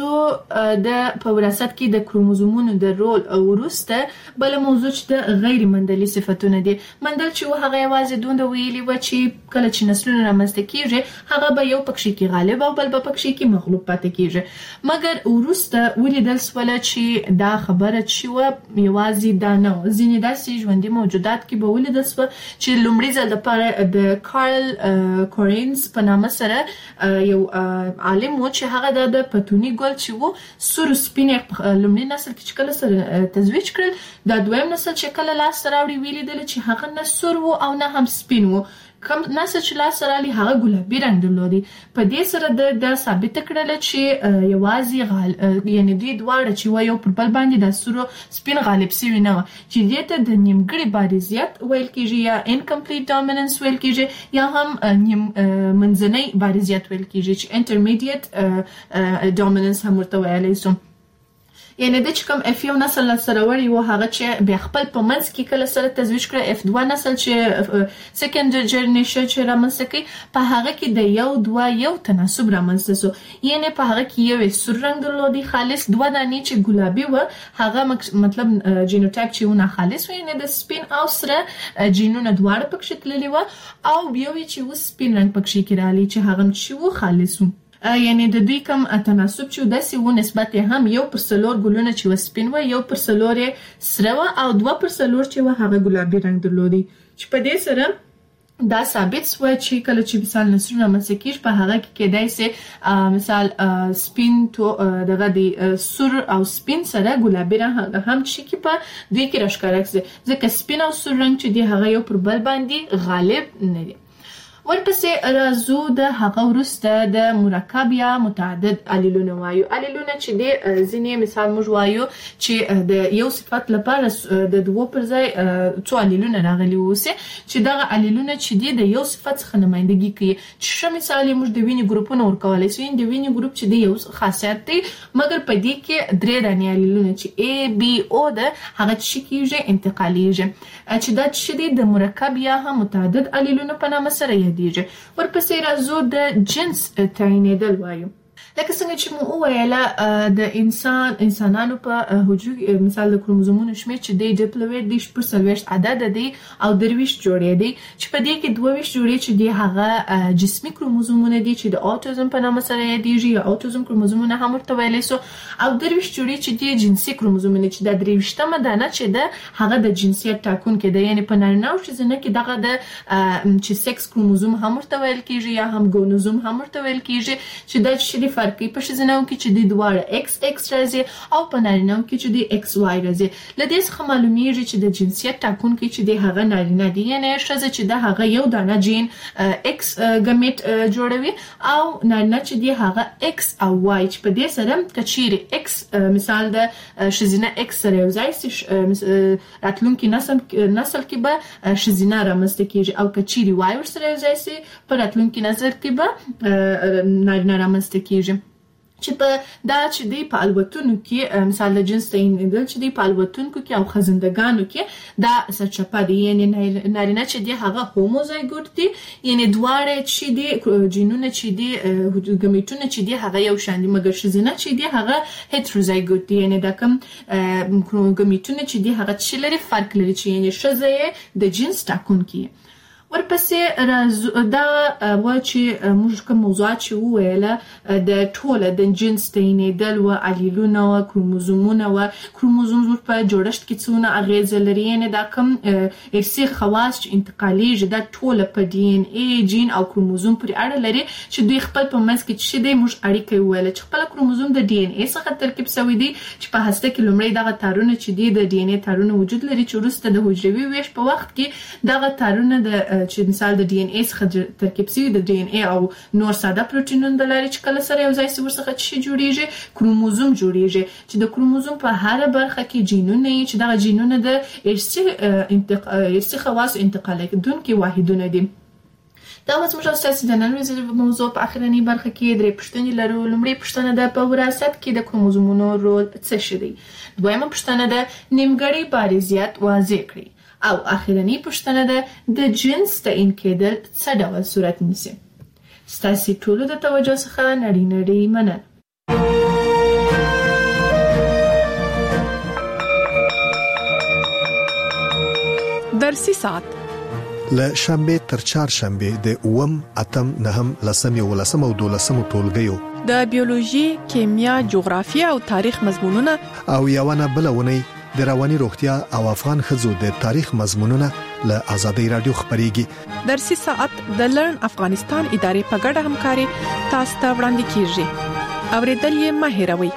راځو د په وراثت کې د کروموزومونو د رول او وروسته بل موضوع چې د غیر مندلي صفتونه دي. مندل چې هغه یوازې دومره ویلي و چې کله چې نسلونه رامنځته کېږي هغه به یو پکښې کې غالب او بل به پکښې کې مغلوب پاتې کېږي، مګر وروسته ولیدل سوله چې دا خبره چې وه یوازې دا نه وه. ځینې داسې ژوندي موجودات کې به ولیدل سوه چې لومړي ځل دپاره د کارل کورینز په نامه سره یو عالم و چې هغه د پتونی ګل چې وو سور سپین لومړی نسل کې چې کله سره تزویج کړل د دویم نسل چې کله لاس راوړي ویلي دل چې هغه نه سور وو او نه هم سپین وو کوم نسل چې لاس رالی هغه ګلابي رنگ درلودي په دې سره د د ثابت کړل چې یوازې غال یعنی دوی دواړه چې و یو پر بل باندې د سورو سپین غالب سوي نه چې دې ته د نیمګړي بارزیت ویل کیږي یا انکمپلیټ ډومیننس ویل کیږي یا هم نیم منځنۍ بارزیت ویل کیږي چې انټرمیډیټ ډومیننس هم ورته ویلای شو یعنی د چې کوم اف یو نسل سره وړي و هغه چې بیا خپل په منځ کې کله سره تزویج کړ اف دوه نسل چې سیکنډ جنریشن چې رامنځته کوي په هغه کې د یو دوه یو تناسب رامنځته سو یعنی په هغه کې یو سور رنگ درلودي خالص دوه دانې چې ګلابي و هغه مطلب جینوټایپ چې ونه خالص و یعنی د سپین او سره جینونه دواړه پکې تللي و او بیا چې و سپین رنگ پکې کړالي چې هغه چې و خالص و یعنی د دوی کوم تناسب چې داسې و نسبت هم یو پر سلور ګلونه چې وسپین و یو پر سلور سره و او دوه پر سلور چې و هغه ګلابي رنگ درلودي چې په دې سره دا ثابت شو چې کله چې مثال نسلونه مسکیش په هغه کې کېدای سي مثال سپین تو دغه دی سور او سپین سره ګلابي رنگ هم چې کې په دوی کې راښکاره کړي ځکه سپین او سور رنگ چې دی هغه یو پر بل باندې غالب نه دي ورپسې راځو د هغه وروسته د مرکب یا متعدد الیلونه وایو الیلونه چې د ځینې مثال موږ وایو چې د یو صفت لپاره د دوه پر ځای څو الیلونه راغلي وسه چې دغه الیلونه چې د یو صفت څخه نمائندګي کوي چې ش مثال موږ د وینې ګروپونه ورکولای شو د وینې ګروپ چې د یو خاصیت دی مګر په دې کې درې دانې الیلونه چې A B O د هغه چې کیږي انتقالیږي چې دا چې د مرکب یا هم متعدد الیلونه په نامه سره دیږي ورپسې راځو د جنس تعینېدل وایو لکه څنګه چې مو وویل د انسان انسانانو په حجرو مثال د کروموزومونو شمېر چې دی ډیپلویډ دی شپږ څلوېښت عدد دی او درویشت جوړې دی چې په دې کې دوه ویشت جوړې چې دی هغه جسمي کروموزومونه دي چې د اوټیزم په نامه سره یادېږي یا اوټیزم کروموزومونه هم ورته ویلی سو او درویشت جوړې چې دی جنسي کروموزومونه چې د درویشتمه دانه چې ده هغه د جنسیت ټاکونکی دی یعنی په نارینه او ښځینه کې دغه د چې سکس کروموزوم هم ورته ویل کېږي یا هم ګونوزوم هم ورته ویل کېږي چې دا چې فرقي په ښځینه کې چې د دواړه ایکس ایکس راځي او په نارینه کې چې د ایکس واي راځي له دې څخه معلومیږي چې د جنسیت ټاکونکي چې د هغه نارینه دی یعنی ښځه چې د هغه یو دانه جین ایکس ګمیټ جوړوي او نارینه چې د هغه ایکس او واي چې په دې سره کچيري ایکس مثال د ښځینه ایکس سره یو ځای سي راتلونکي نسل نسل کې به ښځینه رامنځته کیږي او کچيري واي ورسره یو ځای سي په راتلونکي نسل کې به نارینه رامنځته کیږي چې په دا چې دی په الوتونو کې مثال د جنس تعینېدل چې دی په الوتونکو کې او خزندګانو کې دا سرچپه دی یعنی نارینه چې دی هغه هوموزایګوټ دی یعنی دواړه چې دی جینونه چې دی ګمیټونه چې دی هغه یو شان دي مګر ښځینه چې دی هغه هټروزایګوټ دی یعنی دا کوم ګمیټونه چې دی هغه چې لري فرق لري چې یعنی ښځه د جنس ټاکونکي ورپسې راځو دا و چې موږ کوم موضوعات چې وویل د ټوله د جنس تعینېدل و الیلونه و کروموزومونه و کروموزوم په جوړښت کې څونه اغیزه لري یعنی دا کوم ارثي خواص چې انتقالیږي دا ټوله په ډي ان اي جین او کروموزوم پورې اړه لري چې دوی خپل په منځ کې چې دی موږ اړیکه وویل چې خپل کروموزوم د ډي ان اي څخه ترکیب شوی دی چې په هسته کې لومړی دغه تارونه چې دی د ډي ان اي تارونه وجود لري چې وروسته د حجروي ویش په وخت کې دغه تارونه د چې مثال د ډي ان اي څخه ترکیب شوی د ډي ان اي او نور ساده پروتینونه د لاري چې کله سره یو ځای سي ورڅخه چې جوړیږي کروموزوم جوړیږي چې د کروموزوم په هر برخه کې جینونه چې دغه جینونه د ارثي انتقال ارثي خواص انتقال کوونکي واحدونه دي دا اوس موږ تاسو د نن ورځې موضوع په اخرنی برخه کې درې پوښتنې لرو لومړی پوښتنه ده په وراثت کې د کروموزومونو رول څه شي دی دویمه پوښتنه ده نیمګړی بارزیت واضح کړئ او اخرنی پوښتنه ده د جنس تعین کېدل څه ډول صورت نیسي ستاسو ټولو د توجه څخه نړۍ نړۍ مننه درسي ساعت له شنبه تر چهارشنبه د اوم اتم نهم لسم یو لسم او دولسم ټولګیو د بیولوژي کیمیا جغرافیه او تاریخ مضمونونه او یوونه بلونه د رواني روغتیا او افغان خزو د تاریخ مضمونونه له آزادۍ رادیو خبريږي درسي ساعت د لرن افغانستان ادارې په ګډه همکاري تاسو ته وړاندې کیږي اوریدل یې مه هېروئ.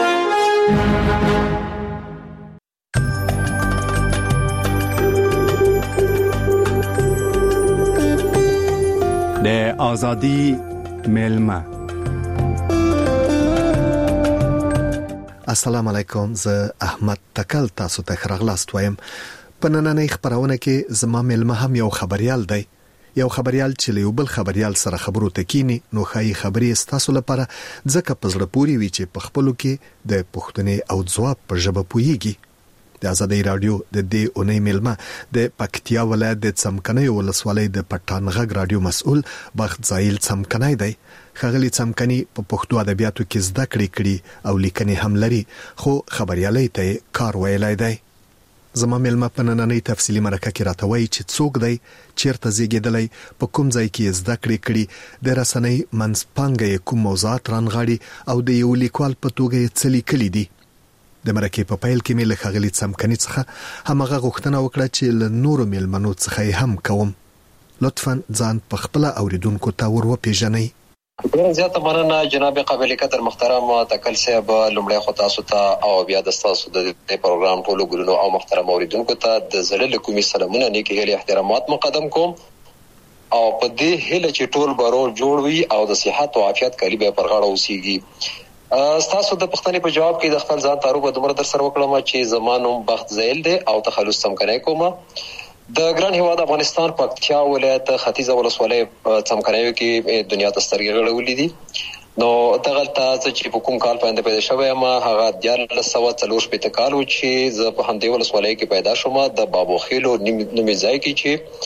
د آزادی ملما. السلام علیکم، زه احمد تکل تاسو ته خراغلاست وایم. په نننۍ خبرونه کې زما ملما هم یو خبريال دی، یو خبريال چې له یو بل خبريال سره خبرو تکینی نو خای خبرې تاسو لپاره ځکه پزړه پوری وی چې په خپلو کې د پښتنې او ځواب په ژبه پویږي. د آزادۍ رادیو د دې اونۍ ملما د پکتیا ولایت د څمکنۍ ولسوالۍ د پټان غږ رادیو مسؤل بخت زایل څمکنۍ دی. خغلی څمکنۍ په پښتو ادبیاتو کې زده کړې کړي او لیکنې هم لري، خو خبريالۍ ته کار ویلای دی. زما ملما په نننۍ تفصیلی مرکه کې راته وایي چې څوک دی، چیرته زیږیدلی، په کوم ځای کې زده کړې کړي، د رسنۍ منځپانګه کوم موضوعات رانغاړي او د یو لیکوال په توګه یې څه لیکلي دي. د مرکه په پیل کې مې له خغلی څمکنۍ څخه همغه غوښتنه وکړه چې له نورو ملمنو څخه هم کوم. لطفاً ځان په خپل اوریدونکو ته ور وپیژنئ. ډېر زیاته مننه جناب قابل قدر محترم تکل صاحب. لومړی خو تاسو ته او بیا د تاسو د پروګرام ټولو ګلونو او محترم اوریدونکو ته د زړه له کومې سلامونه نیکې هیلې احترامات مقدم کوم او په دې هیله چې ټول برو جوړ وي او د صحت او عافیت کلی به پر غاړه اوسېږي. تاسو د پښتنې په جواب کې د خپل ځان تعارف دومره در سره وکړم چې زمانوم بخت زیل دی او تخلص څمکنۍ کومه د ګران هیواد افغانستان پکتیا ولایت ختیځه ولسوالۍ څمکنۍ کې دنیا ته سترګې غړولې دي. نو دغه تاسو چې په کوم کال باندې پیدا شوی ما هغه د لسو څلور شپږ کال و چې زه په همدې ولسوالۍ کې پیدا شوم د بابو خیلو نومي ځای کې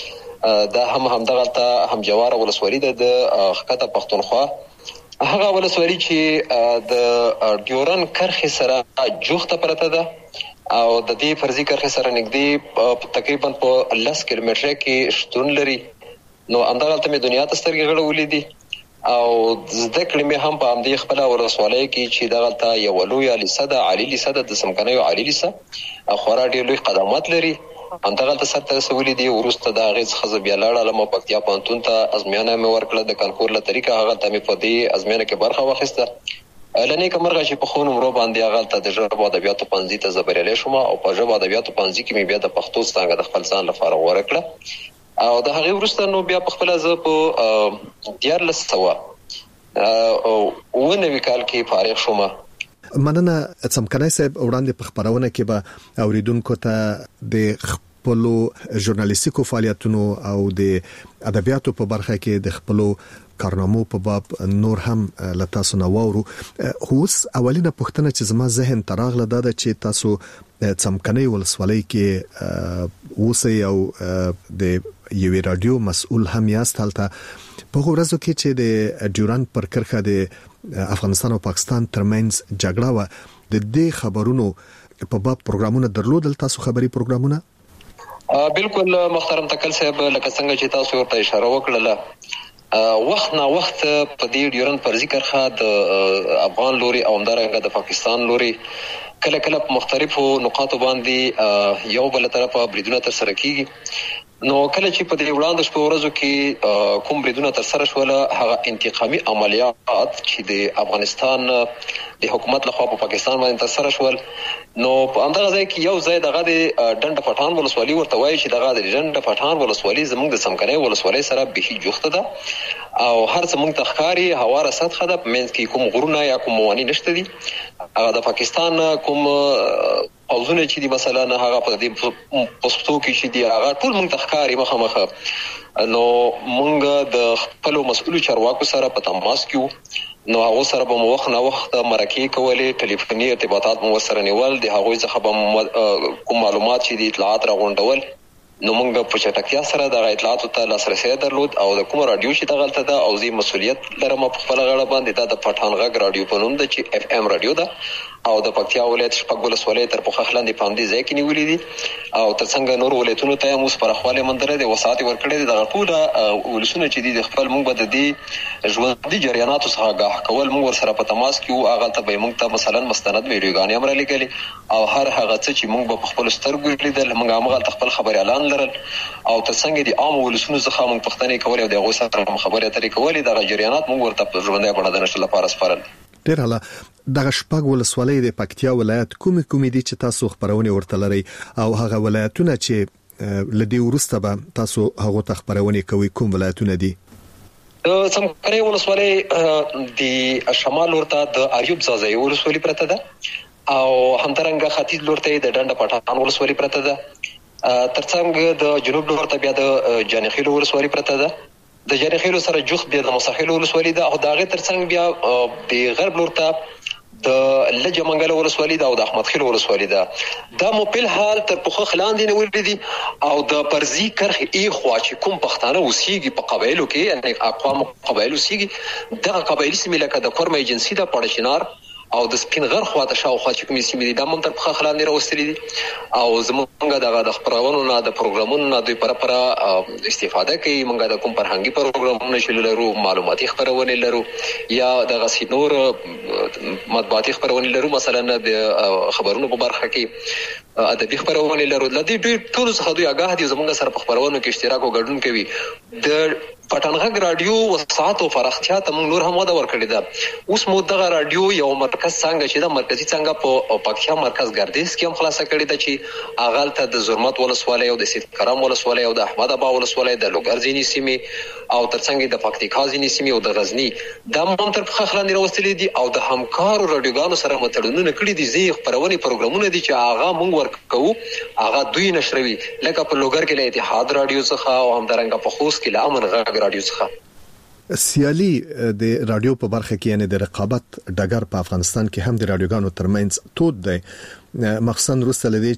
چې دا هم هم دغه هم جوار ولسوالۍ د خکته پښتونخوا هغه ولسوالۍ چې د ډیورن کرخې سره جوخته پرته ده او د دې فرضي کرخې سره نږدې تقریبا په لس کیلومتره کې شتون لري. نو همدغه ته مې دنیا ته سترګې غړولې دي او زده کړې مې هم په همدې خپله ولسوالۍ کې چې دغه ته یو لویه لیسه ده، عالي لیسه ده، د څمکنیو عالي لیسه، خورا ډېر لوی خدمات لري. همدغه ته سرته رسولي دي. وروسته د هغې څخه زه بیا لاړم پکتیا پوهنتون ته، ازموینه مې ورکړه د کانکور له طریقه. هغه ته مې په دې ازموینه کې برخه واخیسته. له نیکه مرغه چې په ښو نمرو باندې هغه ته د ژبو ادبیاتو پوهنځي ته زه بریالی شوم او په ژبو ادبیاتو پوهنځي کې مې بیا د پښتو څانګه د خپل ځان لپاره غوره کړه او د هغې وروسته نو بیا په خپله زه په دیارلس سوه اووه نوي کال کې فارغ شوم. مننه څمکنۍ صاحب. وړاندې په خبرونه کې به اوریدونکو ته د خپلو ژورنالیستیکو فعالیتونو او د ادبیاتو په برخه کې د خپلو کارنامو په باب نور هم لتا سنوورو. اوس اولینه پوښتنه چې زما ذهن ته راغله دا ده چې تاسو څمکنۍ ولسوالۍ کې اوسئ او د یوې رادیو مسؤل هم یاست. هلته په ورځو کې چې د ډیورن پر کرښه د افغانستان او پاکستان ترمنځ جګړه و، د دې خبرونو په باب پروګرامونه درلودل، تاسو خبري پروګرامونه؟ بالکل محترم تکل صاحب، لکه څنګه چې تاسو ورته اشاره وکړه، وخت نا وخت په دې ډیورن فرضي کرښه د افغان لوري او همدارنګه د پاکستان لوري کله کله په مختلفو نقاطو باندې یو بل طرفه بریدونه ترسره کیږي. نو کله چې په دې وړاندې شپو ورځو کې کوم بریدونه ترسره شول، هغه انتقامي عملیات چې د افغانستان د حکومت لخوا په پاکستان باندې ترسره شول، نو په همدغه ځای کې یو ځای دغه د ډنډ پټان ولسوالي ورته وایي چې دغه د ډنډ پټان ولسوالي زموږ د څمکنۍ ولسوالۍ سره بیخي جوخته ده او هر څه موږ ته ښکاري هواره سطحه ده، په منځ کې کوم غرونه یا کوم مواني نشته دي. هغه د پاکستان کوم پوځونه چې دي مثلا هغه په دې پوسټو کې چې دي هغه ټول موږ ته ښکاري مخامخ. نو موږ د خپلو مسؤلو چارواکو سره په تماس کې وو، نو هغه سره به مو وخت نه وخت مرکې کولې، ټلیفوني ارتباطات مو سره نیول، د هغوی څخه به کوم معلومات چې دي اطلاعات راغونډول. نو موږ په چټکتیا سره د اطلاعاتو ته لاسرسی درلود او د کوم رادیو چې دغلته ده او زه مسؤلیت لرم په خپل غاړه باندې، دا د پټان غږ رادیو په نوم ده چې اف ام رادیو ده او د پکتیا ولایت شپږ ولسوالۍ تر پوخ لاندې په همدې ځای کې نیولې دي او تر څنګه نور ولایتونو ته هم اوس پراخوالی موندلی دی، وسعت یې ورکړی دی. دغه ټوله ولسونه چې دي د خپل موږ به د دې ژوندي جریاناتو څخه آګاه کول، موږ ورسره په تماس کې وو. هغلته به یې موږ ته مثلا مستند ویډیوګانې هم رالیږلې او هر هغه څه چې موږ به په خپلو سترګو لیدل، موږ همغلته خپل خبریالان لرل او تر څنګه د عامو ولسونو څخه موږ پوښتنې کولې او د هغوی سره هم خبرې اترې کولې. دغه جریانات موږ ورته په ژوندۍ بڼه د نشر لپاره سپارل. ډیر هله دغه شپږ ولسوالۍ د پکتیا ولایت کومې کومې دي چې تاسو خبرونه ورته لري او هغه ولایتونه چې لدی ورسته به تاسو هغه تخبرونه کوي کوم ولایتونه دي؟ د څمکني ولسوالۍ د شمال ورته د اریوب ځاځي ولسوالۍ پرته ده او همدارنګه ختیځ لورته د ډنډ پټان ولسوالۍ پرته ده. ترڅنګ د جنوب لورته بیا د جانخیل ولسوالۍ پرته ده. د جانخیل سره جوخت بیا د مصاخیل ولسوالۍ ده او دغه ترڅنګ بیا د غرب لورته د لجه منګل ولسوالۍ ده او د احمد خیل ولسوالۍ ده. دا مو په حال تر پخه خلاندې نه ولې دي او د پرزي کرخ ای خوا چې کوم پښتانه وسیږي په قبایلو کې یعنی اقوام قبایلو وسیږي دغه قبایلی سیمه لکه د کورمه ایجنسی ده پړشنار او د سپین غر خوا ته شاوخوا چې کومې سیمې دي دا هم تر پخه خلاندې راوستلې دي او زمونږ دغه د خبرونو نه د پروګرامونو نه دوی پر پر استفاده کوي. موږ د کوم فرهنګي پروګرامونو شلو لرو معلوماتي خبرونه لرو یا د غسینور مطبوعاتي خبرونه لرو مثلا د خبرونو په برخه کې ادبي خبرونه لرو لدی دوی ټول څه دوی آگاه دي زمونږ سره په خبرونو کې اشتراک او ګډون کوي. د پټنغږ رادیو وسعت او فرختیا ته موږ نور هم ودا ورکړی دا اوس مو دغه رادیو یو مرکز څنګه چې د مرکزی څنګه په پکتیا مرکز ګردیز کې هم خلاصه کړی دا چې اغال ته د زرمت ولسوالۍ او د سید کرم ولسوالۍ او د احمد ابا ولسوالۍ د لوګر ځینې سیمې او ترڅنګ د پکتیکا ځینې سیمې او د غزنی د هم تر پخه خلاندې راوستلې دي او د همکارو رادیوګانو سره متړونونه کړی دي زی خبرونه پروګرامونه دي چې هغه موږ ورکو هغه دوی نشروي لکه په لوګر کې له اتحاد رادیو څخه او همدارنګه په خوست کې له امن غږ رادیو څخه. سیالي د رادیو په برخه کې یعنی د رقابت ډګر په افغانستان کې هم د رادیوګانو ترمنځ تود دی مخصوصا روسته لدی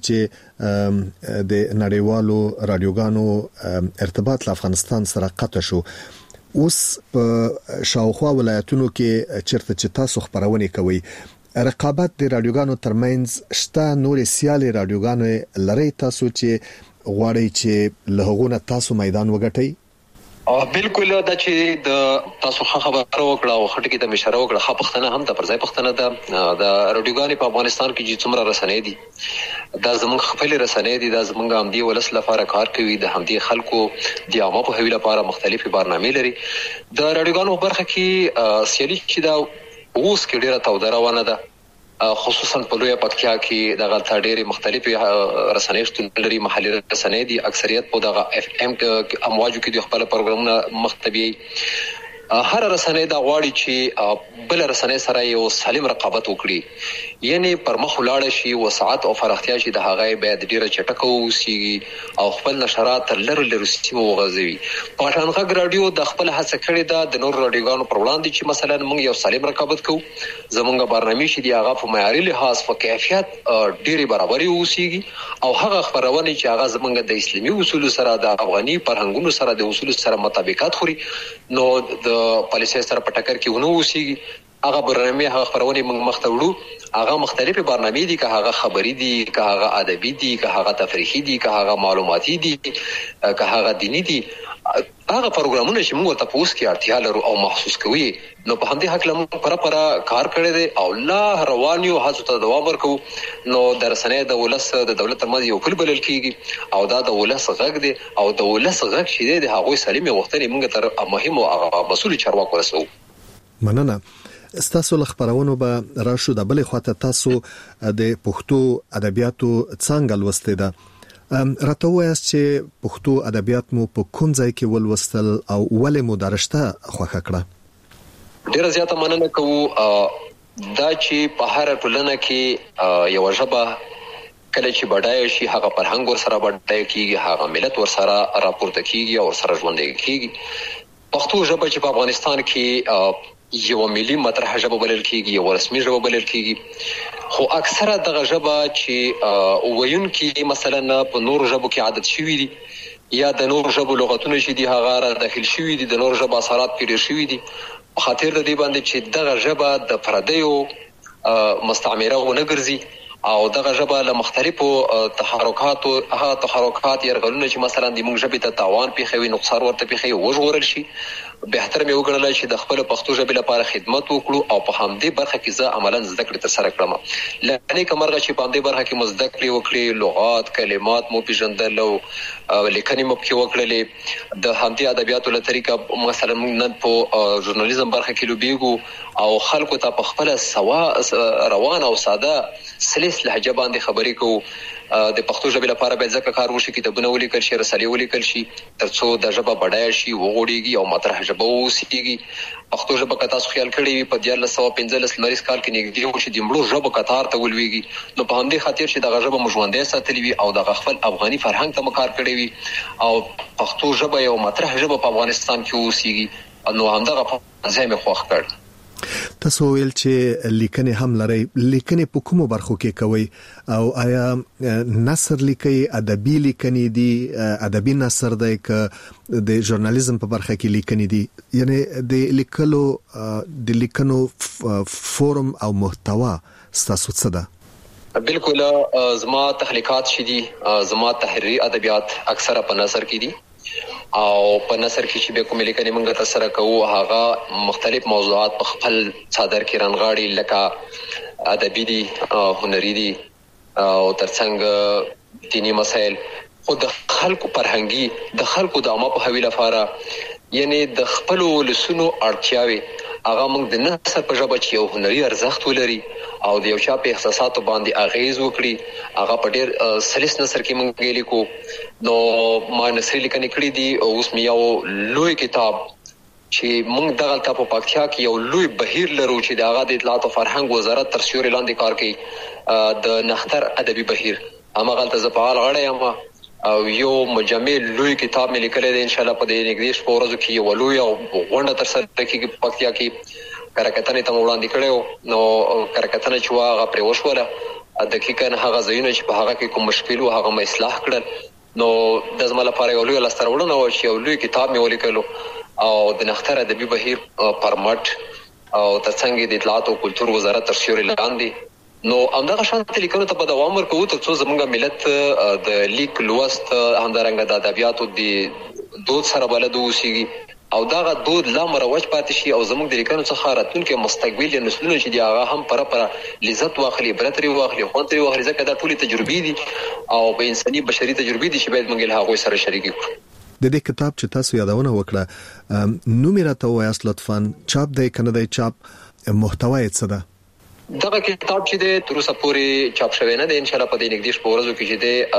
چې د نړیوالو رادیوګانو ارتباط له افغانستان سره قطع شو. اوس په شاوخوا ولایتونو کې چیرته چې تاسو خبرونه کوي رقابت د رادیوګانو ترمنځ شته نور سیالي رادیوګانو لري تاسو چې غواړئ چې له هغه تاسو میدان وګټئ؟ بالکل دا چې د تاسو خبره وکړه او خټه کې د مشره وکړه خا پښتنه هم د پرځای پښتنه ده د رادیوګانې په افغانستان کې چې څومره رسنۍ دي دا زموږ خپل رسنۍ دي دا زموږ هم دی ولس لپاره کار کوي د همدي خلکو د عامه په هویت لپاره مختلفي برنامې لري. د رادیوګانو برخه کې سیالي چې دا اوس کې ډیره توده روانه ده خصوصا په لوی پکتیا کې د غلطه ډېری مختلفي رسنۍ شتون لري محلي رسنۍ دي اکثریت په دغه اف ام امواجو کې د خپل پروګرامونه مختبي هر رسنۍ دا غواړي چې بل رسنۍ سره یو سالم رقابت وکړي یعنی پر مخ ولاړ شي وسعت او فرختیا شي د هغه باید ډیره چټکه وسی او خپل نشرات لر لر سیمه وغځوي. پټانغږ رادیو د خپل هڅه کړې ده د نور رادیوګانو پر وړاندې چې مثلا موږ یو سالم رقابت کوو زمونږ برنامه شي دی هغه په معیاري لحاظ په کیفیت ډیره برابرۍ وسیږي او هغه خبرونه چې هغه زمونږ د اسلامي اصول سره د افغاني فرهنګونو سره د اصول سره مطابقت خوري نو د پالیسي سره په ټکر کې ونه وسیږي هغه برنامه هغه خبرونه موږ مخته وړو هغه مختلفه برنامې دي که هغه خبري دي که هغه ادبي دي که هغه تفریحي دي که هغه معلوماتي دي که هغه دینی دي هغه پروګرامونه چې موږ ته پوس کې اړتیا لرو او محسوس کوي نو په همدې حق لمو پر پر کار کړی دی او الله روانیو هڅو ته دوام ورکو نو درسنه د ولس د دولت ترمنځ یو کل بلل کیږي او دا د ولس غږ دی او د ولس غږ شې دی هغه سالمه وختنی موږ تر مهم او مسؤل چارواکو رسو. مننه. ستاسو خبرونه به راشو د بلې خواته تاسو د پښتو ادبیاتو څنګه لوستل ده راته وایاست چې پښتو ادبیات مو په کوم ځای کې ولوستل او ولې مو درشته خوښه کړه؟ ډیره زیاته مننه کوو دا چې په هر ټولنه کې یو ژبه کله چې بډای شي هغه فرهنګ ور سره بډای کیږي هغه ملت ور سره راپورته کیږي او سره ژوندۍ کیږي. پښتو ژبه چې په افغانستان کې یو ملي مطرح ژبه بلل کیږي یو رسمي ژبه بلل کیږي خو اکثره دغه ژبه چې وایون کې مثلا په نور ژبو کې عادت شوی دي یا د نور ژبو لغتونه چې دي هغه را داخل شوی دي د نور ژبه اثرات پرې شوی دي خاطر د دې باندې چې دغه ژبه د پردیو مستعمره ونه ګرځي او دغه ژبه له مختلفو تحرکاتو هغه تحرکات يرغلونه چې مثلا د موږ ژبې ته تاوان پیښوي نقصان ورته پیښوي وژغورل شي. بهتر مې وګڼل چې د خپل پښتو ژبې لپاره خدمت وکړو او په همدې برخه کې زه عملاً زده کړې ترسره کړم. لکه کومرغه چې په همدې برخه کې مو زده کړې وکړې، لغات کلمات مو پیژندل او لیکنې مو پکې وکړلې. د همدې ادبیاتو له طریقه مثلا موږ نن په ژورنالیزم برخه کې لوبېږو او خلکو ته په خپله سوا روان او ساده سلیس لهجه باندې خبرې کوو. د پښتو ژبې لپاره باید ځکه کار وشي، کتابونه ولیکل شي، رسالې ولیکل شي ترڅو د ژبه بډایه شي، وغوړېږي او مطرح ژبه واوسېږي. پښتو ژبه که تاسو خیال کړی وي په دیارلس سوه پنځلس لمریز کال کې نږدې و چې د مړو ژبو کتار ته ولوېږي، نو په همدې خاطر چې دغه ژبه مو ژوندۍ ساتلې وي او دغه خپل افغاني فرهنګ ته مو کار کړی وي او پښتو ژبه یو مطرح ژبه په افغانستان کې واوسېږي، نو همدغه ځای مې خوښ کړ. تاسو ویل چې لیکنې هم لري، لیکنې په کومو برخو کې کوي او آیا نثر لیکي، ادبي لیکنې دي، ادبي نثر دی که د ژورنالیزم په برخه کې لیکنې دي؟ یعنی د لیکلو د لیکنو فورم او محتوا ستاسو څه ده؟ بالکل زما تخلیقات شې دي، زما تحریری ادبیات اکثره په نثر کې دي او په نثر کې چې به کوم لیکنې موږ ترسره کوو هغه مختلف موضوعات په خپل څادر کې رانغاړي، لکه ادبي دي، هنري دي او ترڅنګ دینی مسایل، خو د خلکو فرهنګي د خلکو د عامه پوهاوي لپاره یعنی د خپل ولسونو اړتیاوي هغه موږ د نثر په ژبه چې یو هنري ارزښت ولري او د یو چا په احساساتو باندې اغیز وکړي، هغه په ډېر سلیس نثر کې موږ لیکو. نو ما نثري لیکنې کړې دي او اوس مې یو لوی کتاب چې موږ دغلته په پکتیا کې یو لوی بهیر لرو چې د هغه د اطلاعات او فرهنګ وزارت تر سیوري لاندې کار کوي، د نښتر ادبي بهیر، هماغلته زه فعال غړی یم او یو مجمع لوی کتاب مې لیکلی دی. انشاءالله په دې نږدې شپو ورځو کې یو لوی او غونډه ترسره کېږي په پکتیا کې. کره کتنې ته مو وړاندې کړی و، نو کره کتنه چې وه هغه پرې وشوله، دقیقاً هغه ځایونه چې په هغه کې کوم مشکل و هغه مې اصلاح کړل. نو د زما لپاره یو لوی لاسته راوړنه وه چې یو لوی کتاب مې ولیکلو او د نښتر ادبي بهیر پر مټ او ترڅنګ د اطلاعات او کلتور وزارت تر سیوري لاندې. نو همدغه شانتې لیکنو ته به دوام ورکوو تر څو زموږ ملت د لیک لوست همدارنګه د ادبیاتو د دود سره بلد واوسېږي او دغه دود لا مروج پاتې شي او زموږ د لیکنو څخه راتلونکي مستقبل نسلونه چې دي هغه هم پره پره لذت واخلي، عبرت ترې واخلي، خوند ترې واخلي، ځکه دا ټولې تجربې دي او په انساني بشري تجربې دي چې باید موږ له هغوی سره شریک کړو. د دې کتاب چې تاسو یادونه وکړه نوم یې راته ووایاست لطفاً، چاپ دی که نه دی چاپ، محتوا یې څه ده؟ دغه کتاب چې دی تر اوسه پورې چاپ شوی نه دی، انشاءالله په دې نږدې شپو ورځو کې چې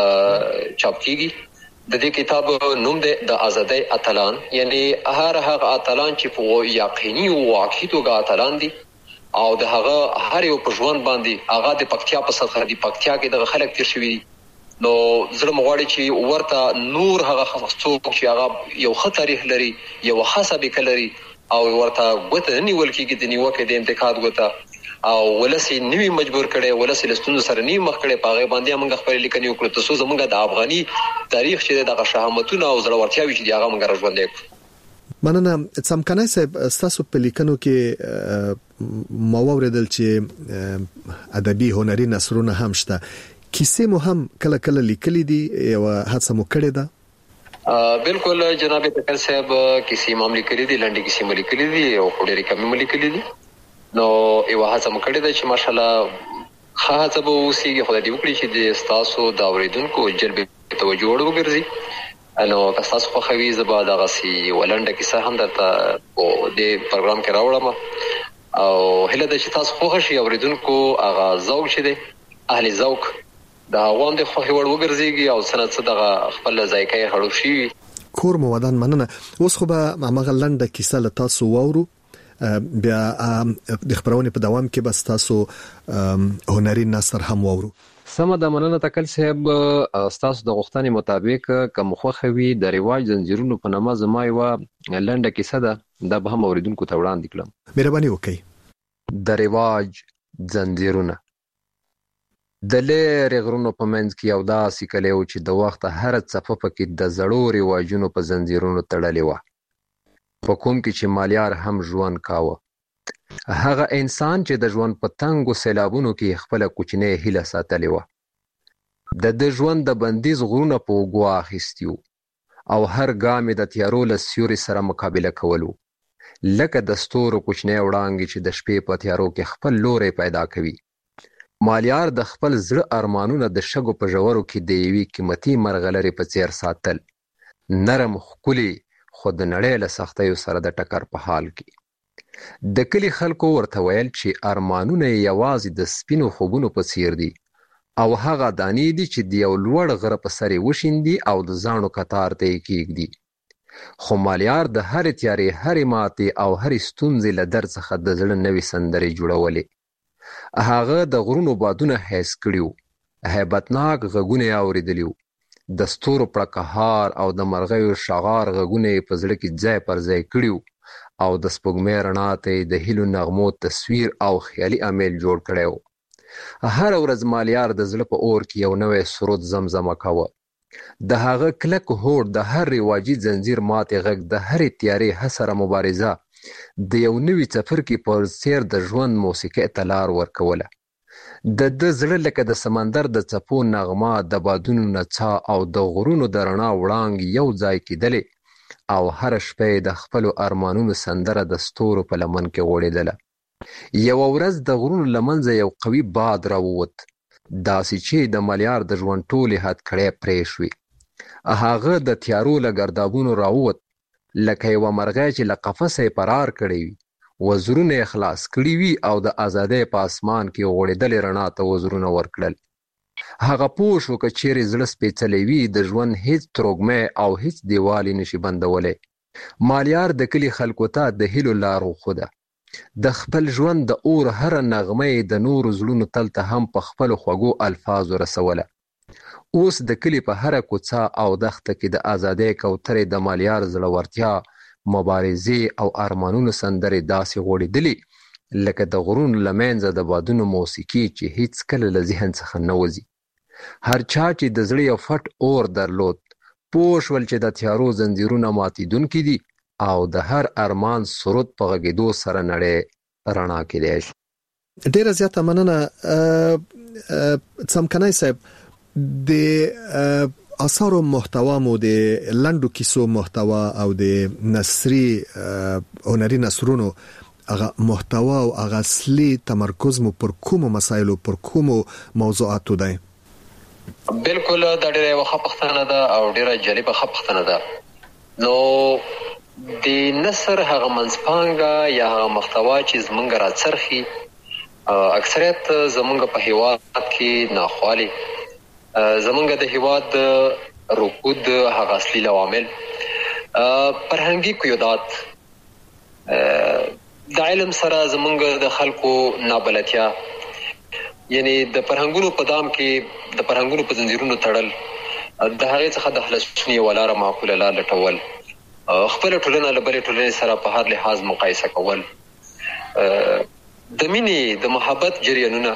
دی چاپ کیږي. د دې کتاب نوم دی د ازادۍ اتلان، یعنی هر هغه اتلان چې په یقیني او واقعي توګه اتلان دي او د هغه هر یو په ژوند باندې هغه د پکتیا په سطحه دی، پکتیا کې دغه خلک تیر شوي دي. نو زړه مې غواړي چې ورته نور هغه څوک چې هغه یو ښه تاریخ لري، یو ښه سابقه لري او ورته ګوته نه نیول کېږي د نیوکې د انتقاد ګوته او ولسی نیوی مجبور کړي، ولسی لستون سره نیو مخ کړي، پاغه باندې موږ خپل لیکنې وکړو ته څو زموږ د افغاني تاریخ چې دغه شهامتونه او زړورتیاوي چې هغه موږ راژوندې کړو. مننه. څمکنای صاحب، تاسو په لیکنو کې مو اوریدل چې ادبي هنري نثرونه هم شته، کیسې مو هم کله کله لیکلي دي، یو هڅه مو کړې ده؟ بالکل جناب تکل صاحب، کیسې مو لیکلي دي، لنډې کیسې مو لیکلي دي او ډېرې کمې مو لیکلي دي. نو یو هڅه مو کړې ده چې ماشاءالله ښه هڅه به واوسېږي، خدای دې وکړي چې د ستاسو د اورېدونکو جلب توجه وړ وګرځي. نو که ستاسو خوښوي زه به دغسې یوه لنډه کیسه هم درته په دې پروګرام کې راوړم او هیله ده چې تاسو خوښه شي، اورېدونکو هغه ذوق چې دی اهل ذوق د هغو هم د خوښې وړ وګرځېږي او څه نه څه دغه خپل ذایقه یې خړوب شي. کور مو ودان. مننه. اوس خو به هماغه لنډه کیسه له تاسو واورو، بیا د خبرونې په دوام کې بس تاسو هنري نثر هم واورو. سمه ده، مننه تکل صاحب. تاسو د غوښتنې مطابق کوم خوښوي د رواج زنجیرونو په نامه زما یوه لنډه کیسه ده، دا به هم اوریدونکو ته وړاندې کړم. مهرباني وکړئ. د رواج زنجیرونه. د لرې غرونو په منځ کې یو داسې کلی و چې د وخته هره څپه پکې د زړو رواجونو په زنجیرونو تړلې وه، په کوم کې چې مالیار هم ژوند کاوه. هغه انسان چې د ژوند په تنګو سیلابونو کې خپل کوچنی هیله ساتلې و د د ژوند د بندیز غرونه په اوږو اخیستي او هر ګام د تیارو له سیوري سره مقابله کولو لکه د ستورو کوچنی وړانګې چې د شپې په تیارو کې خپل لوری پیدا کوي. مالیار د خپل زړه ارمانونه د شګو په ژورو کې د یوې قیمتي مرغلرې په څیر ساتل، نرم ښکلي خو د نړۍ له سختیو سره د ټکر په حال کې. د کلي خلکو ورته ویل چې ارمانونه یې یوازې د سپینو خوبونو په څیر دي او هغه دانې دي چې د یو لوړ غره په سر یې وشیندي او د زاڼو کتار ته یې کیږدي. خو مالیار د هرې تیارې، هرې ماتې او هرې ستونزې له درد څخه د زړه نوې سندرې جوړولې. هغه د غرونو بادونه حس کړي وو، هیبتناک غږونه یې اورېدلي وو، د ستورو پړکهار او د مرغیو شغار غږونه یې په زړه کې ځای پر ځای کړي وو او د سپوږمۍ رڼا ته یې د هیلو نغمو تصویر او خیالي امیل جوړ کړی و. هر ورځ مالیار د زړه په اور کې یو نوی سرود زمزمه کوه. د هغه کلک هوډ، د هر رواجي زنځیر ماتې غږ، د هرې تیارې هسره مبارزه د یو نوي څپرکي په څیر د ژوند موسیقۍ ته لار ورکوله. د ده زړه لکه د سمندر د څپو نغمه، د بادونو نڅا او د غرونو د رڼا وړانګې یو ځای کېدلې او هره شپه یې د خپلو ارمانونو سندره د ستورو په لمن کې غوړېدله. یوه ورځ د غرونو له منځه یو قوي باد راووت، داسې چې د مالیار د ژوند ټولې هتکړۍ پرې شوې. هغه د تیارو له ګردابونو راووت لکه یوه مرغۍ چې له قفسه یې فرار کړی وي، وزرونه یې خلاص کړي وي او د ازادۍ په اسمان کې غوړېدلې رڼا ته وزرونه ورکړل. هغه پوه شو که چیرې زړه سپېڅلی وي د ژوند هیڅ تروږمی او هیڅ دیوال یې نشي بندولی. مالیار د کلي خلکو ته د هیلو لار وښوده. د خپل ژوند د اور هره نغمه یې د نورو زړونو تل ته هم په خپلو خوږو الفاظو رسوله. اوس د کلي په هره کوڅه او دښته کې د ازادۍ کوترې د مالیار زړورتیا، مبارزې او ارمانونو سندرې داسې غوړېدلې لکه د غرونو له منځه د بادونو موسیقي چې هیڅکله له ذهن څخه نه وځي. هر چا چې د زړه یو پټ اور درلود پوه شول چې د تیارو زنځیرونه ماتېدونکي دي او د هر ارمان سرود په غږېدو سره نړۍ رڼا کېدای شي. ډیره زیاته مننه څمکنی صاحب. د اثارو محتوا مو د لنډو کیسو محتوا او د نثري هنري نثرونو هغه محتوا او هغه اصلي تمرکز مو پر کومو مسایلو، پر کومو موضوعاتو دی؟ بالکل دا ډیره ښه پوښتنه ده او ډیره جالبه ښه پوښتنه ده. نو د نثر هغه منځپانګه یا هغه محتوا چې زمونږ راڅرخي اکثریت زمونږ په هیواد کې ناخوالي، زمونږ د هیواد رکود هغه اصلي عوامل فرهنګي قیودات، د علم سره زمونږ د خلکو نابلدتیا، یعنی د فرهنګونو په دام کې د فرهنګونو په زنجیرونو تړل، د هغې څخه د خلاصون یوه لاره معقوله لار لټول، خپل ټولنه له بلې ټولنې سره په هر لحاظ مقایسه کول، د مینې د محبت جریانونه،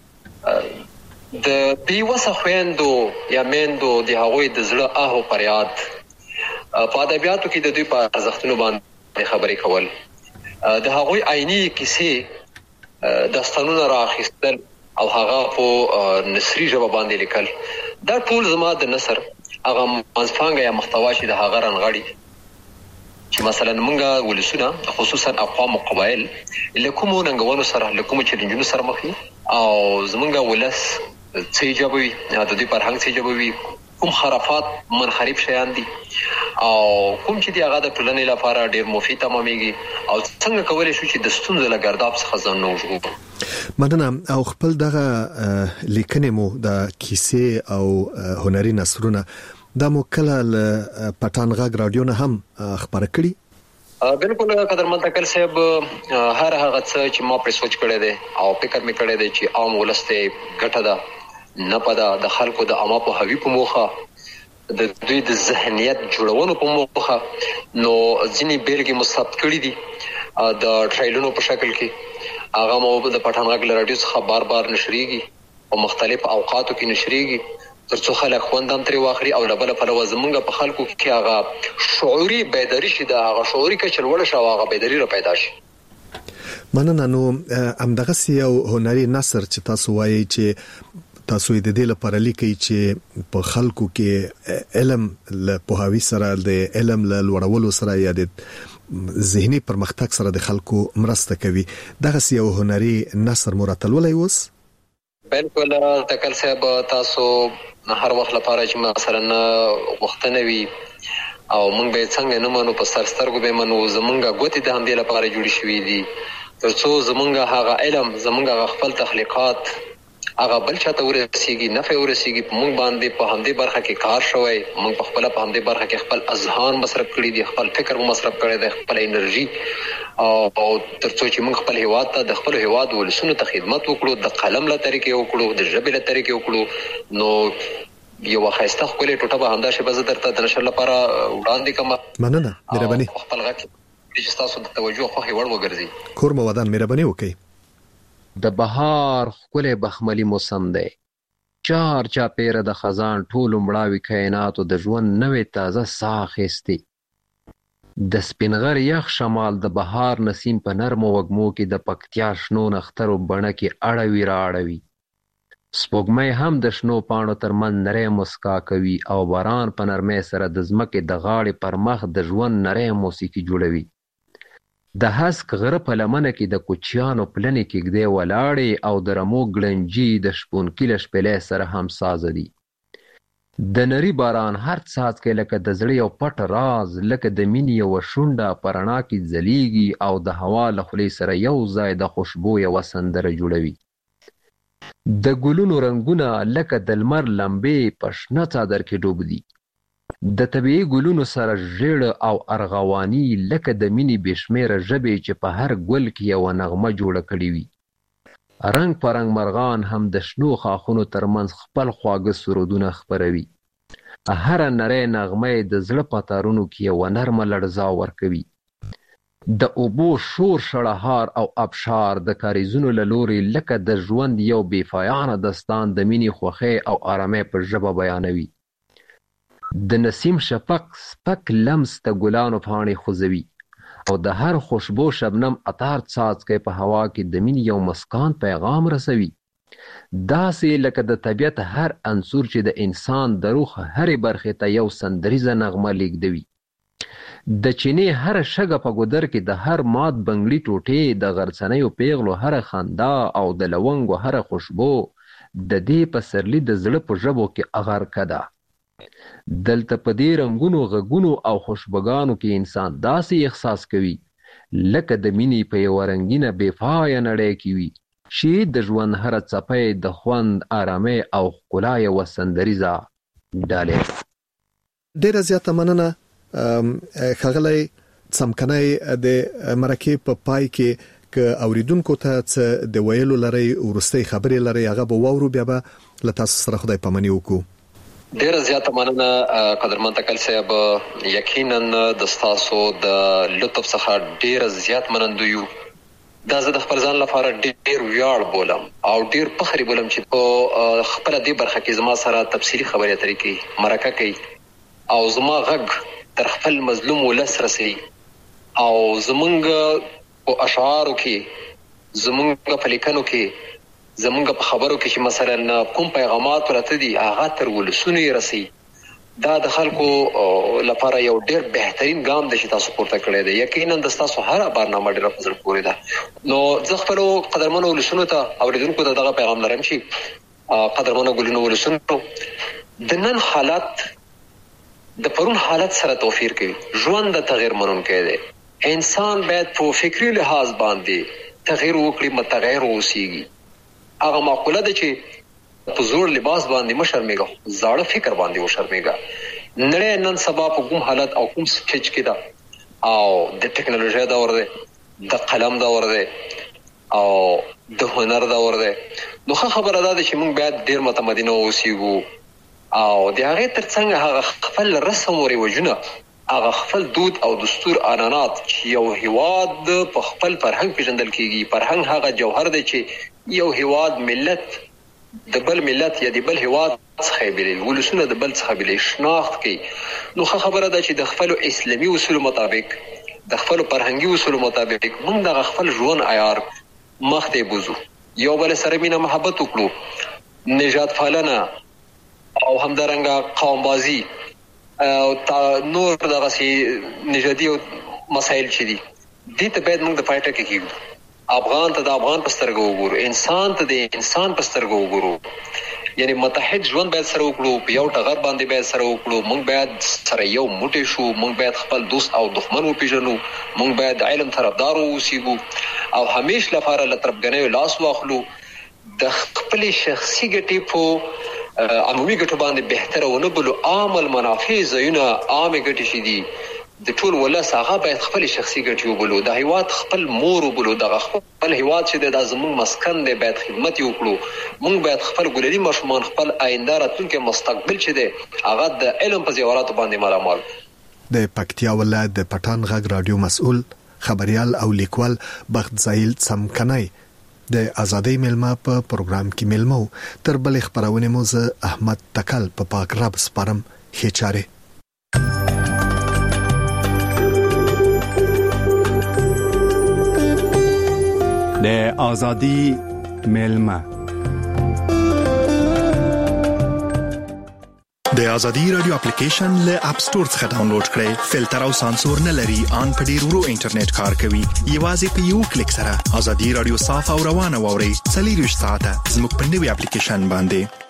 د بېوسه خویندو یا میندو د هغوی د زړه آه او فریاد، په ادبیاتو کې د دوی په ارزښتونو باندې خبرې کول، د هغوی عیني کیسې داستانونه رااخیستل او هغه په نثري ژبه باندې لیکل. دا ټول زما د نثر هغه منځپانګه یا محتوا چې د هغه رانغاړي چې مثلا مونږه ولسونه خصوصا اقوام او قبایل له کومو ننګونو سره، له کومو چیلنجونو سره مخ دي او زمونږ ولس څه ایجابوي، د دوی فرهنګ څه ایجابوي، کوم خرافات منحرف شیان دي او کوم چې دی هغه د ټولنې لپاره ډیر مفید تمامېږي او څنګه کولی شو چې د ستونزو له ګرداب څخه ځان وژغورو. مننه. او خپل دغه لیکنې مو د کیسې او هنري نثرونه دا مو کله له پټان غږ رادیو نه هم خبره کړي؟ بالکل قدرمن تکل صاحب، هر هغه څه چې ما پرې سوچ کړی دی او فکر مې کړی دی چې عام ولس ته ګټه ده نه پده، د خلکو د عامه پوهاوي په موخه، د دوی د ذهنیت جوړونو په موخه، نو ځینې بیلګې مو ثبت کړي دي د ټرایلونو په شکل کې. هغه مو د پټان غږ له رادیو څخه بار بار نشریږي او مختلف اوقاتو کې نشریږي ترڅو خلک خوند هم ترې واخلي او له بله پلوه زمونږ په خلکو کې هغه شعوري بیداري شي، د هغه شعوري کچه لوړه شي او هغه بیداري را پیدا شي. مننه. نو همدغه یو هنري نثر چې تاسو وایي چې تاسو د دې لپاره لیکي چې په خلکو کې علم له پوهاوی سره د علم له لوړولو سره یا د ذهني پرمختګ سره د خلکو مرسته کوي. دغه یو هنري نثر مرتلولای اوس؟ بالکل تکل صاحب، تاسو هر وخت لپاره چې مثلا وختنه وي او مونږ به څنګه نه منو په سرسترګو به منو، زمونږه ګوتې د همدې لپاره جوړې شوې دي ترڅو زمونږه هغه علم زمونږه خپل تخلیقات هغه بل چاته ورسیږي، نفع ورسیږي. په مونږ باندې په همدې برخه کې کار شوی، مونږ په خپل په همدې برخه کې خپل اذهان مصرف کړی دي، خپل فکر مصرف کړی دی، خپل انرژي، او ترڅو چې مونږ خپل هیواد ته د خپل هیواد ولسونو ته خدمت وکړو، د قلم له طریقې وکړو، د ژبې له طریقې وکړو. نو یو خاصه خپل ټوټه به همدا شی به درته د نشر لپاره وړاندې کوم. مننه، مهرباني. خپل غږ چې تاسو د توجه خو هیوړ وګرځي. کور مو ودان، مهرباني وکړئ. د بهار ښکلی بخملي موسم دی، چار چاپیره د خزان ټولو مړاوي کائناتو د ژوند نوې تازه ساه اخیستې. د سپینغر یخ شمال د بهار نسیم په نرمو وږمو کې د پکتیا شنو نخترو بڼه کې اړوي را اړوي. سپوږمۍ هم د شنو پاڼو ترمنځ نری مسکا کوي او باران په نرمۍ سره د ځمکې د غاړې پر مخ د ژوند نری موسیقي جوړوي. د هسک غره په لمنه کې د کوچیانو پلنې کېږدۍ ولاړې او د رمو ګړنجي د شپونکي له شپېلۍ سره همسازه دي. د نري باران هر څاڅکی لکه د زړه یو پټ راز، لکه د مینې یوه شونډه په رڼا کې ځلیږي او د هوا له خولې سره یو ځای د خوشبو یوه سندره جوړوي. د ګلونو رنګونه لکه د لمر لمبې په شنه څادر کې ډوب دي. د طبیعي ګلونو سره ژیړ او ارغواني لکه د مینې بېشمېره ژبې چې په هر ګل کې یوه نغمه جوړه کړې وي. رنګ په رنګ مرغان هم د شنو خاښونو ترمنځ خپل خواږه سرودونه خپروي. هره نری نغمه یې د زړه په تارونو کې یوه نرمه لړزا ورکوي. د اوبو شور شړهار او ابشار د کاریزونو له لورې لکه د ژوند یو بېپایانه داستان د مینې خوښۍ او آرامۍ په ژبه بیانوي. د نسیم شفق سپک لمس د ګلانو پاڼې خوځوي او د هر خوشبو شبنم عطار څاڅکی په هوا کې د مینې یو مسکان پیغام رسوي. داسې لکه د طبیعت هر عنصر چې د انسان د روح هرې برخې ته یو سندریزه نغمه لیږدوي. د چینې هر شګه په ګودر کې د هر مات بنګړي ټوټې، د غرڅنیو پیغلو هر خندا او د لونګو هر خوشبو د دې پسرلي د زړه په ژبو کې اغرکه ده. دلته په دې رنګونو، غږونو او خوشبوګانو کې انسان داسې احساس کوي لکه د مینې په یوه رنګینه بېپایه نړۍ کې وي چې د ژوند هره څپۍ د خوند، آرامۍ او ښکلا یوه سندریزه ډالۍ ده. ډېره زیاته مننه ښاغلی څمکنی. د مرکې په پای کې که اوریدونکو ته څه د ویلو لرئ، وروستۍ خبرې لرئ، هغه به واورو، بیا به له تاسو سره خدای پاماني وکړو. ډیره زیاته مننه قدرمن تکل صاحب. یقینا د تاسو د لطف څخه ډیره زیات منندوی یو. دا زه د خپل ځان لپاره ډیر ویاړ بولم او ډیر فخر بولم چې په خپل دې برخه کې زما سره تفصیلی خبرې اترې کوي، مرکه کوي او زما غږ تر خپل مظلوم ولس رسي او زمونږ په اشعارو کې، زمونږ په لیکنو کې، زمونږ په خبرو کې چې مثلا کوم پیغامات پراته دي هغه تر ولسونو یې رسي. دا د خلکو لپاره یو ډیر بهترین ګام دی چې تاسو پورته کړی دی. یقینا د تاسو هر برنامه ډیره په زړه پورې ده. نو زه خپل قدرمنو ولسونو ته اوریدونکو ته دغه پیغام لرم چې قدرمنو ګلونو ولسونو، د نن حالت د پرون حالت سره توفیر کوي. ژوند د تغیر منونکی دی. انسان باید په فکری لحاظ باندې تغیر وکړي، متغیر اوسېږي. هغه معقوله ده چې په زوړ لباس باندې مشرمېږه، زاړه فکر باندې وشرمېږه. نړۍ نن سبا په کوم حالت او کوم سټیج کې ده او د ټکنالوژي دور دی، د قلم دور دی او د هنر دور دی. نو ښه خبره ده چې موږ باید ډېر متمدن اوسېږو او د هغې تر څنګ هغه خپل رسم او رواجونه، هغه خپل دود او دستور عنعنات چې یو هیواد په خپل فرهنګ پیژندل کېږي. فرهنګ هغه جوهر دی چې یو هیواد ملت د بل ملت یا د بل هیواد څخه بیلوي، ولسونه د بل څخه بیلوي، شناخت کوي. نو ښه خبره ده چې د خپلو اسلامي اصولو مطابق د خپل فرهنګي اصول مطابق موږ د خپل ژوند عیار مخ ته بوزو، یو بل سره مینه محبت وکړو، نجات پالنه او همدارنګه قوم بازی او نور دغه سي نژادي مسایل چې دي دې ته باید موږ د پایټه کې کېږو. افغان ته د افغان په سترګو وګورو، انسان ته د انسان په سترګو وګورو، یعنی متحد ژوند باید سره وکړو، په یو ټغر باندې باید سره وکړو، موږ باید سره یو موټی شو، موږ باید خپل دوست او دښمن وپیژنو، موږ باید علم طرفدار واوسو او همیش لپاره له تربګنیو لاس واخلو، د خپل شخصي ګټې په عمومي ګټو باندې بهتره ونه بلو، عام المنافع زیونه عام ګټې شي دي د ټول ولس هغه باید خپل شخصي ګټې وبلو، د هیواد خپل مور وبلو، د خپل هیواد چې د زموږ مسکن دی باید خدمت وکړو، موږ باید خپل ګلري ماشومان خپل آینده راتلونکي مستقبل چې دی هغه د علم په زیوراتو باندې مالامال. د پکتیا ولایت د پټان غږ رادیو مسؤل خبريال او لیکوال بخت زایل سمکنای د ازادۍ ملما په پروګرام کې ملمو تر بل خبرونه مو زه احمد تکل په پاک رب سپارم هچاره. د ازادي ملما د ازادي رادیو اپلیکیشن له اپ ستور څخه ډاونلوډ کړئ. فلټر او سانسور نه لري، ان په ډیر ورو انټرنیټ کار کوي. یوازې په یو کلیک سره ازادي رادیو صاف او روانه ووري. څلور ساعته زموږ په نوي اپلیکیشن باندې